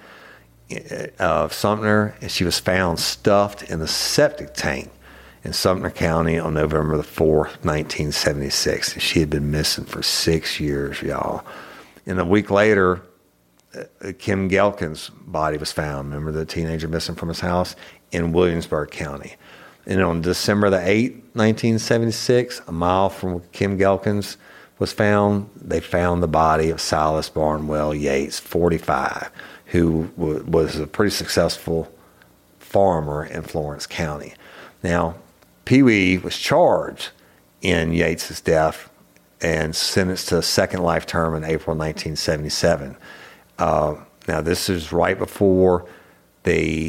of Sumter, and she was found stuffed in the septic tank in Sumter County on November the 4th, 1976. She had been missing for 6 years, y'all. And a week later, Kim Gelkins' body was found. Remember the teenager missing from his house? In Williamsburg County. And on December the 8th, 1976, a mile from where Kim Gelkins was found, they found the body of Silas Barnwell Yates, 45, who was a pretty successful farmer in Florence County. Now, Pee Wee was charged in Yates' death and sentenced to a second life term in April 1977. Now, this is right before they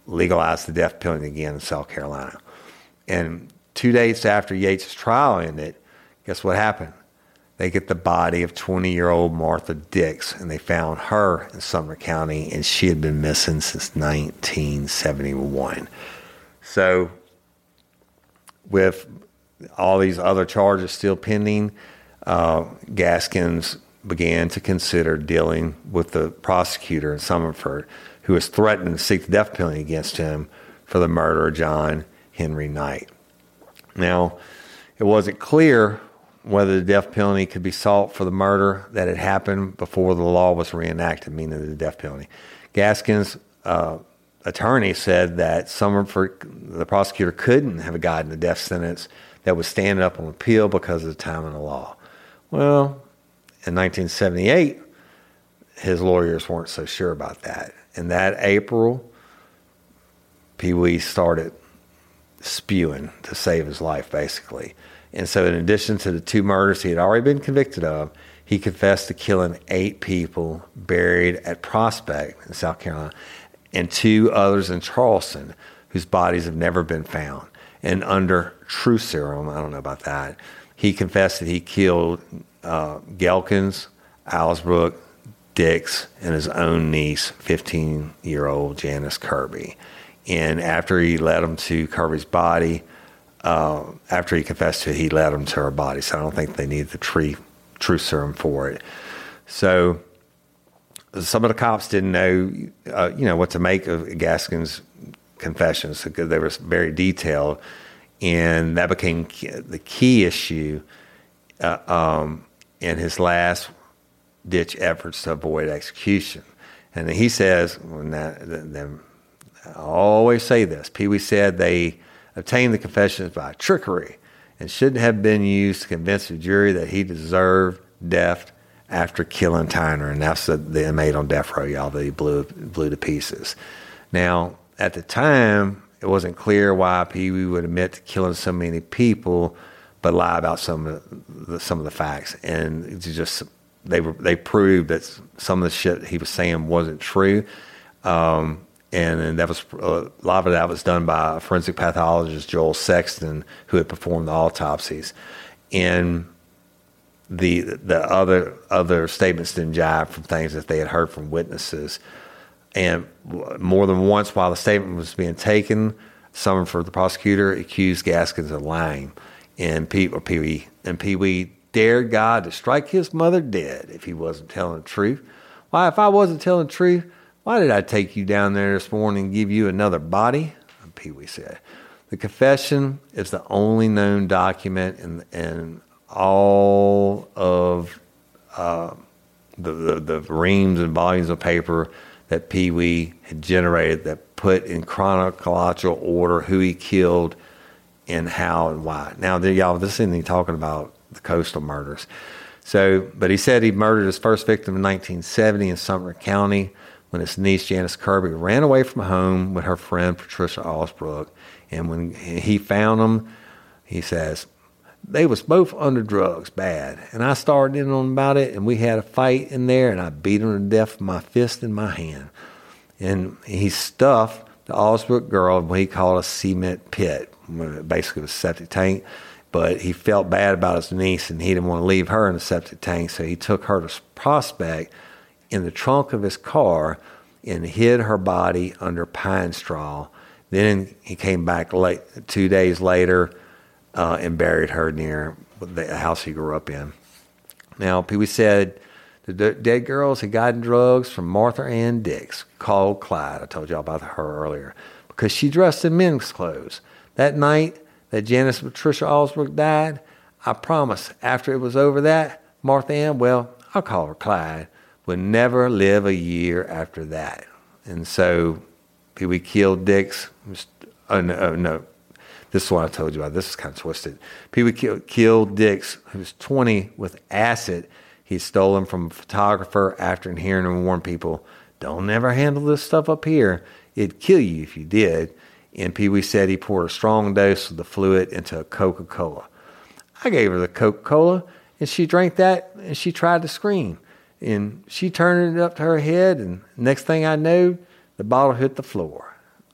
legalized the death penalty again in South Carolina. And 2 days after Yates' trial ended, guess what happened? They get the body of 20-year-old Martha Dix, and they found her in Sumner County, and she had been missing since 1971. So with all these other charges still pending, Gaskins began to consider dealing with the prosecutor in Summerford, who was threatening to seek the death penalty against him for the murder of John Henry Knight. Now, it wasn't clear whether the death penalty could be sought for the murder that had happened before the law was reenacted, meaning the death penalty. Gaskins' attorney said that the prosecutor couldn't have gotten a death sentence that was standing up on appeal because of the time of the law. Well, in 1978, his lawyers weren't so sure about that. In that April, Pee Wee started spewing to save his life, basically. And so in addition to the 2 murders he had already been convicted of, he confessed to killing 8 people buried at Prospect in South Carolina and 2 others in Charleston whose bodies have never been found. And under true serum, I don't know about that, he confessed that he killed Gelkins, Alsbrook, Dix, and his own niece, 15-year-old Janice Kirby. And after he led them to Kirby's body, after he confessed to it, he led them to her body. So I don't think they needed the true serum for it. So some of the cops didn't know, what to make of Gaskins' confessions because they were very detailed, and that became the key issue in his last-ditch efforts to avoid execution. And he says, I always say this, Pee Wee said they obtained the confessions by trickery and shouldn't have been used to convince the jury that he deserved death after killing Tyner. And that's the inmate on death row, y'all, that he blew to pieces. Now, at the time, it wasn't clear why Pee Wee would admit to killing so many people but lie about some of the facts. And it's just they proved that some of the shit he was saying wasn't true. And that was a lot of that was done by a forensic pathologist, Joel Sexton, who had performed the autopsies. And the other statements didn't jive from things that they had heard from witnesses. And more than once while the statement was being taken, someone for the prosecutor accused Gaskins of lying. And Pee Wee dared God to strike his mother dead if he wasn't telling the truth. Why, if I wasn't telling the truth, why did I take you down there this morning and give you another body? Pee Wee said. The confession is the only known document in all of the reams and volumes of paper that Pee Wee had generated that put in chronological order who he killed and how and why. Now, y'all, this isn't even talking about the coastal murders. But he said he murdered his first victim in 1970 in Sumter County when his niece, Janice Kirby, ran away from home with her friend, Patricia Alsbrook. And when he found them, he says, they was both under drugs, bad. And I started in on them about it, and we had a fight in there, and I beat them to death with my fist in my hand. And he stuffed the Alsbrook girl in what he called a cement pit, basically a septic tank. But he felt bad about his niece, and he didn't want to leave her in the septic tank, so he took her to Prospect in the trunk of his car and hid her body under pine straw. Then he came back 2 days later and buried her near the house he grew up in. Now, Pee Wee said the dead girls had gotten drugs from Martha Ann Dix, called Clyde. I told y'all about her earlier, because she dressed in men's clothes. That night that Janice Patricia Alsbrook died, I promised after it was over that, Martha Ann, well, I'll call her Clyde, would never live a year after that. And so Pee Wee killed Dix. No. This is what I told you about. This is kind of twisted. Pee Wee killed Dix, who was 20, with acid he stole him from a photographer after hearing him warn people, don't ever handle this stuff up here. It'd kill you if you did. And Pee Wee said he poured a strong dose of the fluid into a Coca-Cola. I gave her the Coca-Cola, and she drank that, and she tried to scream. And she turned it up to her head, and next thing I know, the bottle hit the floor.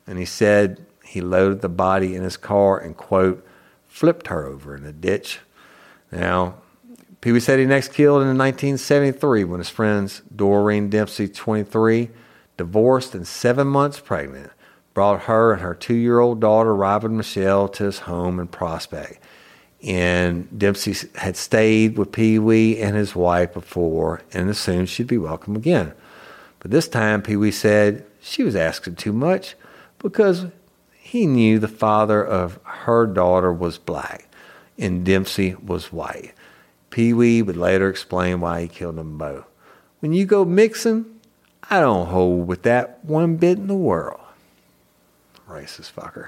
And he said he loaded the body in his car and, quote, flipped her over in a ditch. Now, Pee Wee said he next killed in 1973 when his friends Doreen Dempsey, 23, divorced and 7 months pregnant, brought her and her 2-year-old daughter, Robin Michelle, to his home in Prospect. And Dempsey had stayed with Pee Wee and his wife before and assumed she'd be welcome again. But this time, Pee Wee said she was asking too much because he knew the father of her daughter was black and Dempsey was white. Pee Wee would later explain why he killed them both. When you go mixing, I don't hold with that one bit in the world. Racist fucker.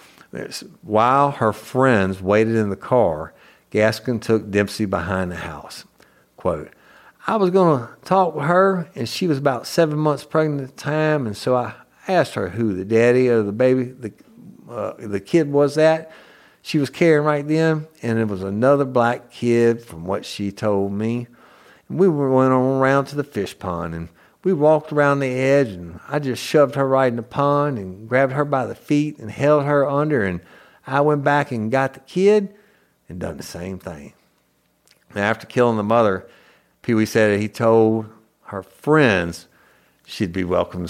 While her friends waited in the car, Gaskin took Dempsey behind the house. Quote, I was going to talk with her, and she was about 7 months pregnant at the time, and so I asked her who the daddy of the baby, the kid was that she was carrying right then, and it was another black kid from what she told me. And we went on around to the fish pond, and we walked around the edge, and I just shoved her right in the pond and grabbed her by the feet and held her under, and I went back and got the kid and done the same thing. And after killing the mother, Pee Wee said that he told her friends she'd be welcome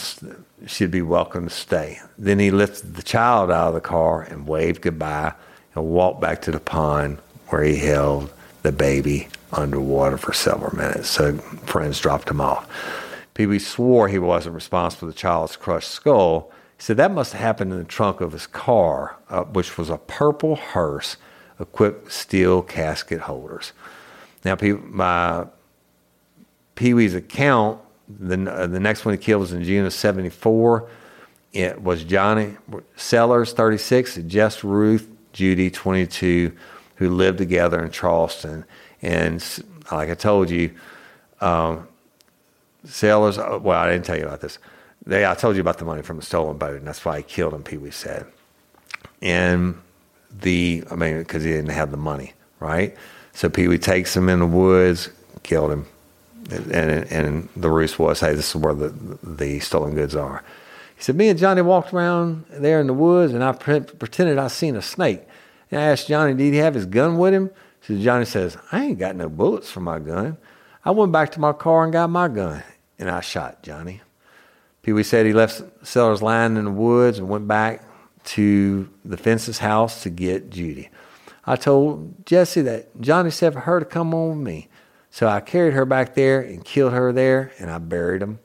to stay. Then he lifted the child out of the car and waved goodbye and walked back to the pond where he held the baby underwater for several minutes. So friends dropped him off. Pee Wee swore he wasn't responsible for the child's crushed skull. He said that must have happened in the trunk of his car, which was a purple hearse equipped with steel casket holders. Now, by Pee Wee's account, the next one he killed was in June of 1974. It was Johnny Sellers, 36, and Jess Ruth Judy, 22, who lived together in Charleston. And like I told you, Sellers, well, I didn't tell you about this. I told you about the money from the stolen boat, and that's why he killed him, Pee Wee said. And because he didn't have the money, right? So Pee Wee takes him in the woods, killed him. And the ruse was, hey, this is where the stolen goods are. He said, me and Johnny walked around there in the woods, and I pretended I seen a snake. And I asked Johnny, did he have his gun with him? So Johnny says, I ain't got no bullets for my gun. I went back to my car and got my gun, and I shot Johnny. Pee Wee said he left Sellers lying in the woods and went back to the Fence's house to get Judy. I told Jesse that Johnny said for her to come on with me. So I carried her back there and killed her there, and I buried him.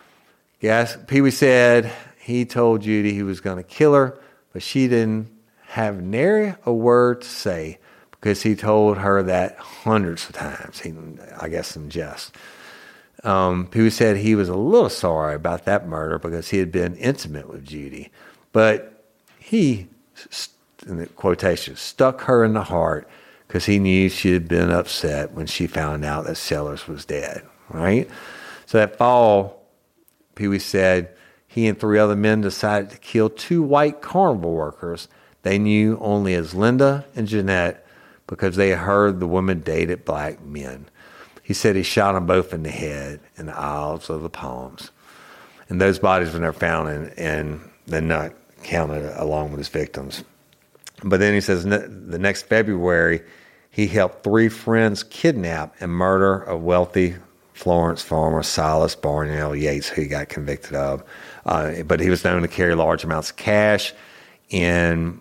Pee Wee said he told Judy he was going to kill her, but she didn't have nary a word to say because he told her that hundreds of times, I guess in jest. Pee Wee said he was a little sorry about that murder because he had been intimate with Judy, but he, in the quotation, stuck her in the heart because he knew she had been upset when she found out that Sellers was dead, right? So that fall, Pee Wee said he and 3 other men decided to kill 2 white carnival workers they knew only as Linda and Jeanette because they had heard the women dated black men. He said he shot them both in the head in the Isles of the Palms. And those bodies were never found and they're not counted along with his victims. But then he says the next February, he helped 3 friends kidnap and murder a wealthy Florence farmer, Silas Barnell Yates, who he got convicted of. But he was known to carry large amounts of cash, and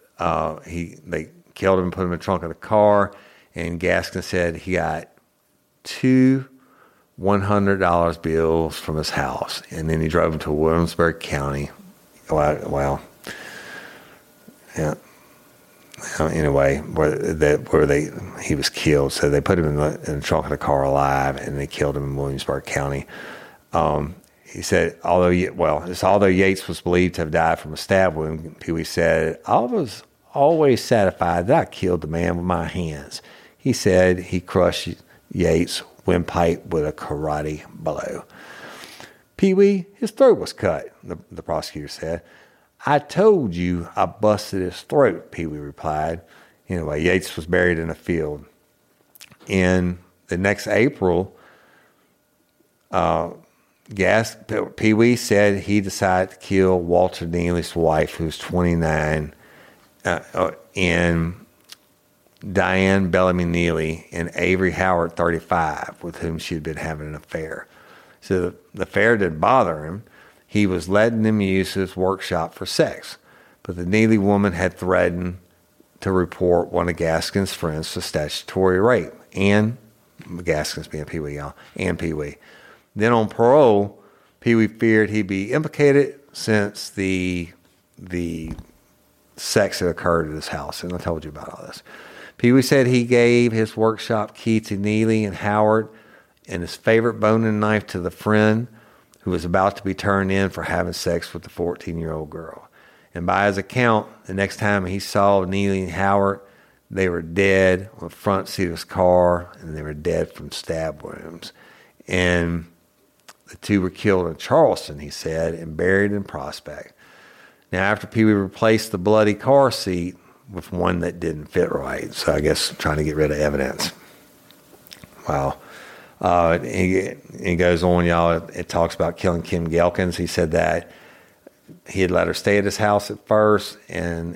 they killed him and put him in the trunk of the car. And Gaskin said he got 2 $100 bills from hhis house, and then he drove them to Williamsburg County. Well, yeah. Anyway, he was killed. So they put him in the trunk of the car alive, and they killed him in Williamsburg County. He said, although Yates was believed to have died from a stab wound, Pee Wee said, I was always satisfied that I killed the man with my hands. He said he crushed Yates' windpipe with a karate blow. Pee Wee, his throat was cut, the prosecutor said. I told you I busted his throat, Pee Wee replied. Anyway, Yates was buried in a field. In the next April, Pee-wee said he decided to kill Walter Neely's wife, who was 29, and Diane Bellamy Neely, and Avery Howard, 35, with whom she had been having an affair. So the affair didn't bother him. He was letting them use his workshop for sex. But the Neely woman had threatened to report one of Gaskin's friends for statutory rape. And Gaskin's being Pee-wee, y'all, and Pee-wee. Then on parole, Pee-wee feared he'd be implicated since the sex had occurred at his house. And I told you about all this. Pee-wee said he gave his workshop key to Neely and Howard and his favorite boning knife to the friend who was about to be turned in for having sex with the 14-year-old girl. And by his account, the next time he saw Neely and Howard, they were dead on the front seat of his car, and they were dead from stab wounds. And the two were killed in Charleston, he said, and buried in Prospect. Now, after Pee-wee replaced the bloody car seat with one that didn't fit right, so I guess trying to get rid of evidence. Wow. He goes on, y'all. It talks about killing Kim Gelkins. He said that he had let her stay at his house at first, and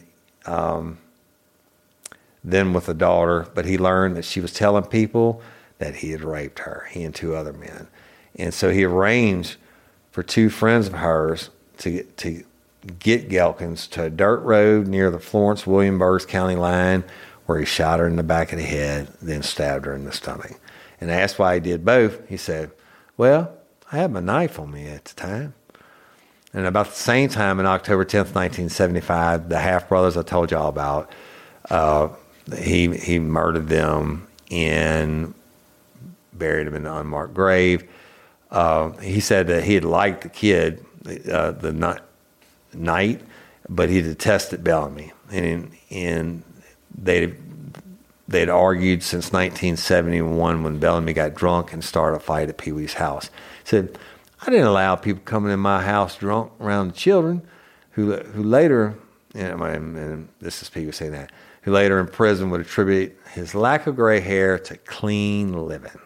then with the daughter, but he learned that she was telling people that he had raped her, he and two other men. And so he arranged for two friends of hers to get Gelkins to a dirt road near the Florence-Williamsburg County line, where he shot her in the back of the head, then stabbed her in the stomach. And asked why he did both, he said, well, I had my knife on me at the time. And about the same time, on October 10th, 1975, the half-brothers I told y'all about, he murdered them and buried them in an unmarked grave. He said that he had liked the kid the night, but he detested Bellamy. And they'd argued since 1971 when Bellamy got drunk and started a fight at Pee-wee's house. He said, I didn't allow people coming in my house drunk around the children who later, and this is Pee-wee saying that, who later in prison would attribute his lack of gray hair to clean living.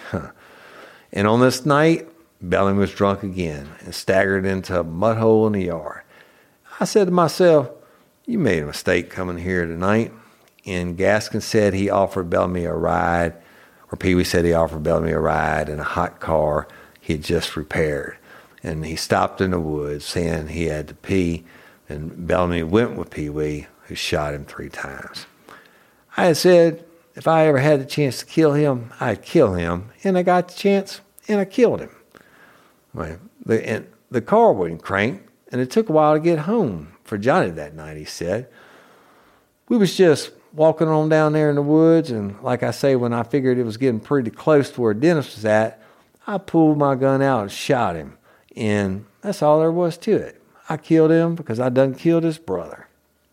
And on this night, Bellamy was drunk again and staggered into a mud hole in the yard. I said to myself, you made a mistake coming here tonight. And Gaskin said he offered Bellamy a ride, or Pee-wee said he offered Bellamy a ride in a hot car he had just repaired. And he stopped in the woods saying he had to pee, and Bellamy went with Pee-wee, who shot him 3 times. I had said if I ever had the chance to kill him, I'd kill him, and I got the chance, and I killed him. Right. The car wouldn't crank, and it took a while to get home for Johnny that night, he said. We was just walking on down there in the woods, and like I say, when I figured it was getting pretty close to where Dennis was at, I pulled my gun out and shot him, and that's all there was to it. I killed him because I done killed his brother.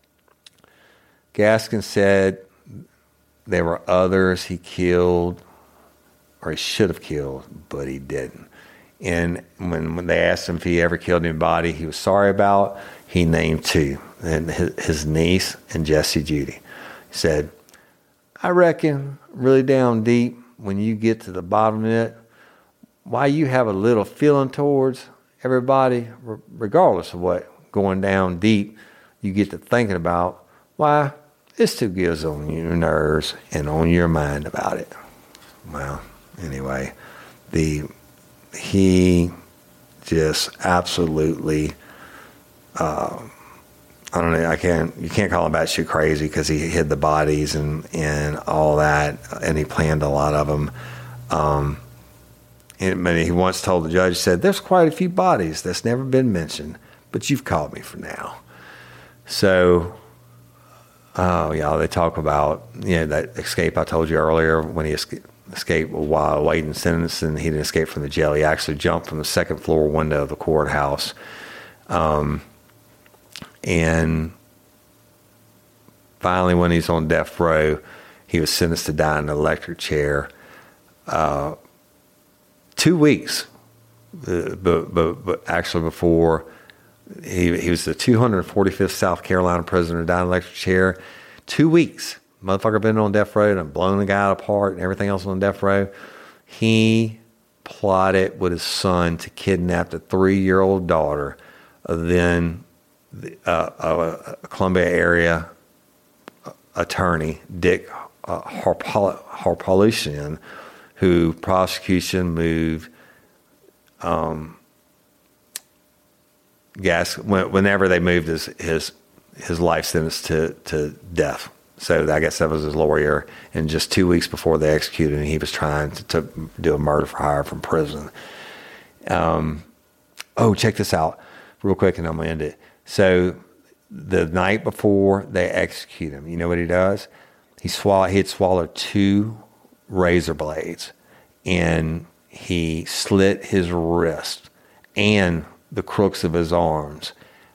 Gaskin said there were others he killed, or he should have killed, but he didn't. And when they asked him if he ever killed anybody he was sorry about, he named 2, and his niece and Jessie Judy. He said, I reckon really down deep, when you get to the bottom of it, why you have a little feeling towards everybody, regardless of what going down deep you get to thinking about, why, it still gives on your nerves and on your mind about it. Well, anyway, he just absolutely, I don't know, you can't call him batshit crazy because he hid the bodies and all that, and he planned a lot of them. And he once told the judge, said, there's quite a few bodies that's never been mentioned, but you've caught me for now. So, they talk about, that escape I told you earlier when he escaped while awaiting sentence, and he didn't escape from the jail. He actually jumped from the 2nd floor window of the courthouse. And finally, when he's on death row, he was sentenced to die in an electric chair. 2 weeks, but actually before he was the 245th South Carolina prisoner to die in an electric chair. 2 weeks, motherfucker been on death row and blown the guy apart and everything else on death row. He plotted with his son to kidnap the 3-year-old daughter of then a Columbia area attorney, Dick Harpootlian, who prosecution moved whenever they moved his life sentence to death. So I guess that was his lawyer. And just 2 weeks before they executed him, he was trying to do a murder for hire from prison. Check this out real quick, and I'm going to end it. So the night before they execute him, you know what he does? He had swallowed 2 razor blades, and he slit his wrist and the crooks of his arms.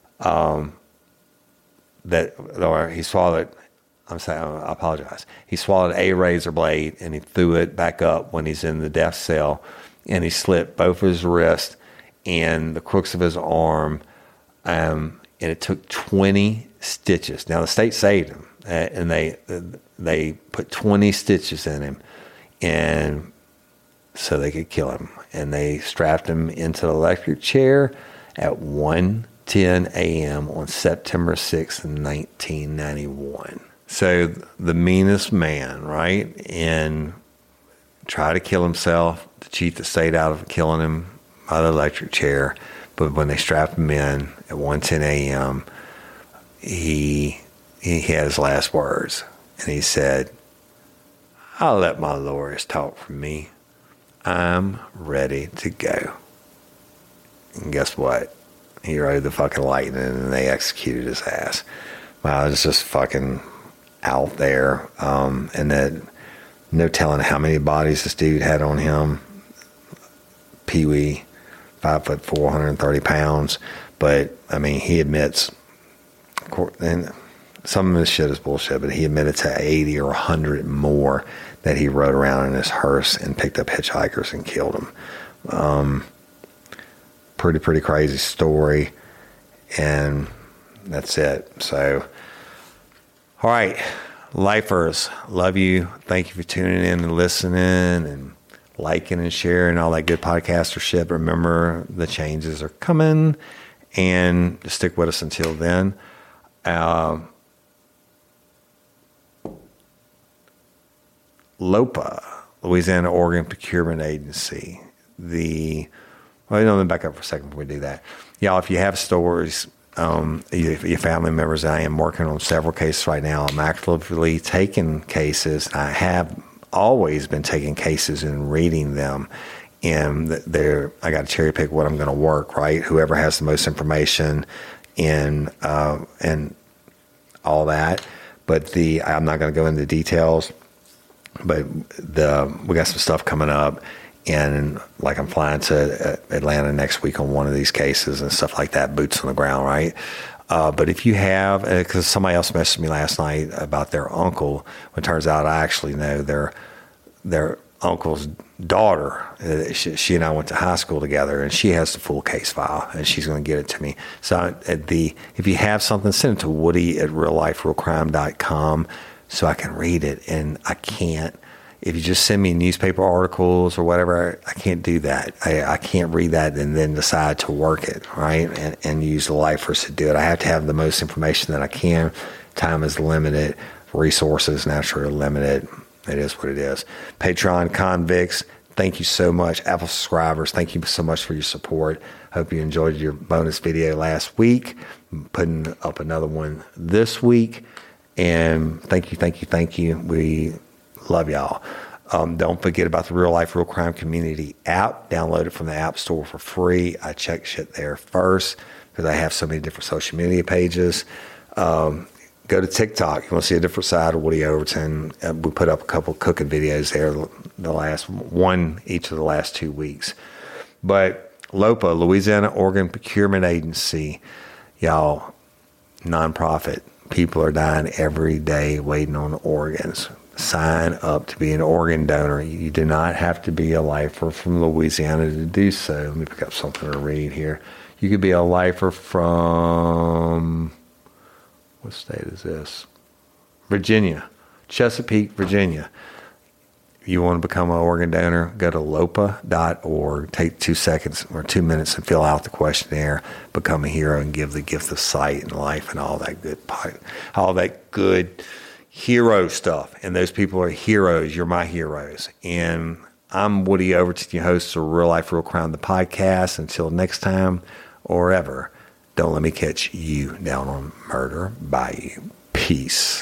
He swallowed. I apologize. He swallowed a razor blade and he threw it back up when he's in the death cell, and he slit both of his wrists and the crooks of his arm. And it took 20 stitches. Now the state saved him, and they put 20 stitches in him, and so they could kill him. And they strapped him into the electric chair at 1:10 a.m. on September 6th, 1991. So the meanest man, right? And tried to kill himself. The cheat the state out of killing him by the electric chair. But when they strapped him in at 1:10 a.m., he had his last words. And he said, "I'll let my lawyers talk for me. I'm ready to go." And guess what? He rode the fucking lightning, and they executed his ass. Wow, it's just fucking out there. And that no telling how many bodies this dude had on him. Pee Wee, 5'4", 130 pounds. But I mean, he admits, and some of this shit is bullshit, but he admitted to 80 or 100 more that he rode around in his hearse and picked up hitchhikers and killed them. Pretty crazy story. And that's it. So, all right, lifers, love you. Thank you for tuning in and listening and liking and sharing all that good podcaster shit. Remember, the changes are coming, and just stick with us until then. LOPA, Louisiana Organ Procurement Agency. Let me back up for a second before we do that. Y'all, if you have stories, your family members, I am working on several cases right now. I'm actively taking cases. I have always been taking cases and reading them. And I got to cherry pick what I'm going to work, right? Whoever has the most information and all that. But I'm not going to go into details. But we got some stuff coming up, and like I'm flying to Atlanta next week on one of these cases and stuff like that, boots on the ground, right? But if you have, because somebody else messaged me last night about their uncle, it turns out I actually know their uncle's daughter. She and I went to high school together, and she has the full case file, and she's going to get it to me. So if you have something, send it to woody@realliferealcrime.com so I can read it. And I can't, if you just send me newspaper articles or whatever, I can't do that. I can't read that and then decide to work it, right? And use the lifers to do it. I have to have the most information that I can. Time is limited. Resources naturally limited. It is what it is. Patreon convicts, thank you so much. Apple subscribers, thank you so much for your support. Hope you enjoyed your bonus video last week. I'm putting up another one this week. And thank you. We love y'all. Don't forget about the Real Life Real Crime Community app. Download it from the App Store for free. I check shit there first because I have so many different social media pages. Go to TikTok. You want to see a different side of Woody Overton. We put up a couple cooking videos there, each of the last 2 weeks. But LOPA, Louisiana Organ Procurement Agency, y'all, nonprofit. People are dying every day waiting on organs. Sign up to be an organ donor. You do not have to be a lifer from Louisiana to do so. Let me pick up something to read here. You could be a lifer from, what state is this? Virginia, Chesapeake, Virginia. If you want to become an organ donor, go to LOPA.org. Take 2 seconds or 2 minutes and fill out the questionnaire. Become a hero and give the gift of sight and life and all that good hero stuff. And those people are heroes. You're my heroes. And I'm Woody Overton, your host of Real Life, Real Crime, the podcast. Until next time or ever, don't let me catch you down on Murder Bayou. Peace.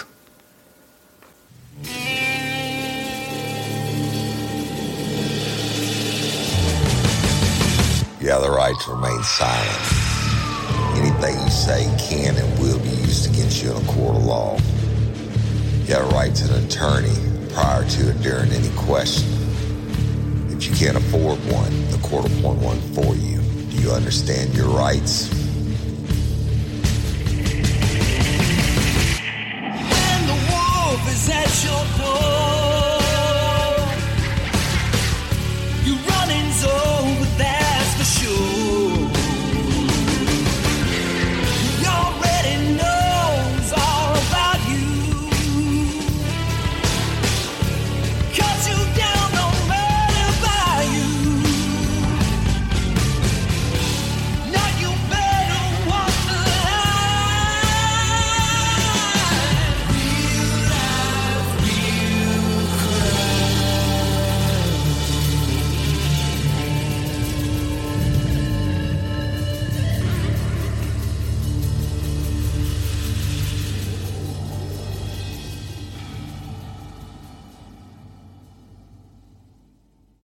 You have the right to remain silent. Anything you say can and will be used against you in a court of law. You have a right to an attorney prior to and during any question. If you can't afford one, the court will appoint one for you. Do you understand your rights?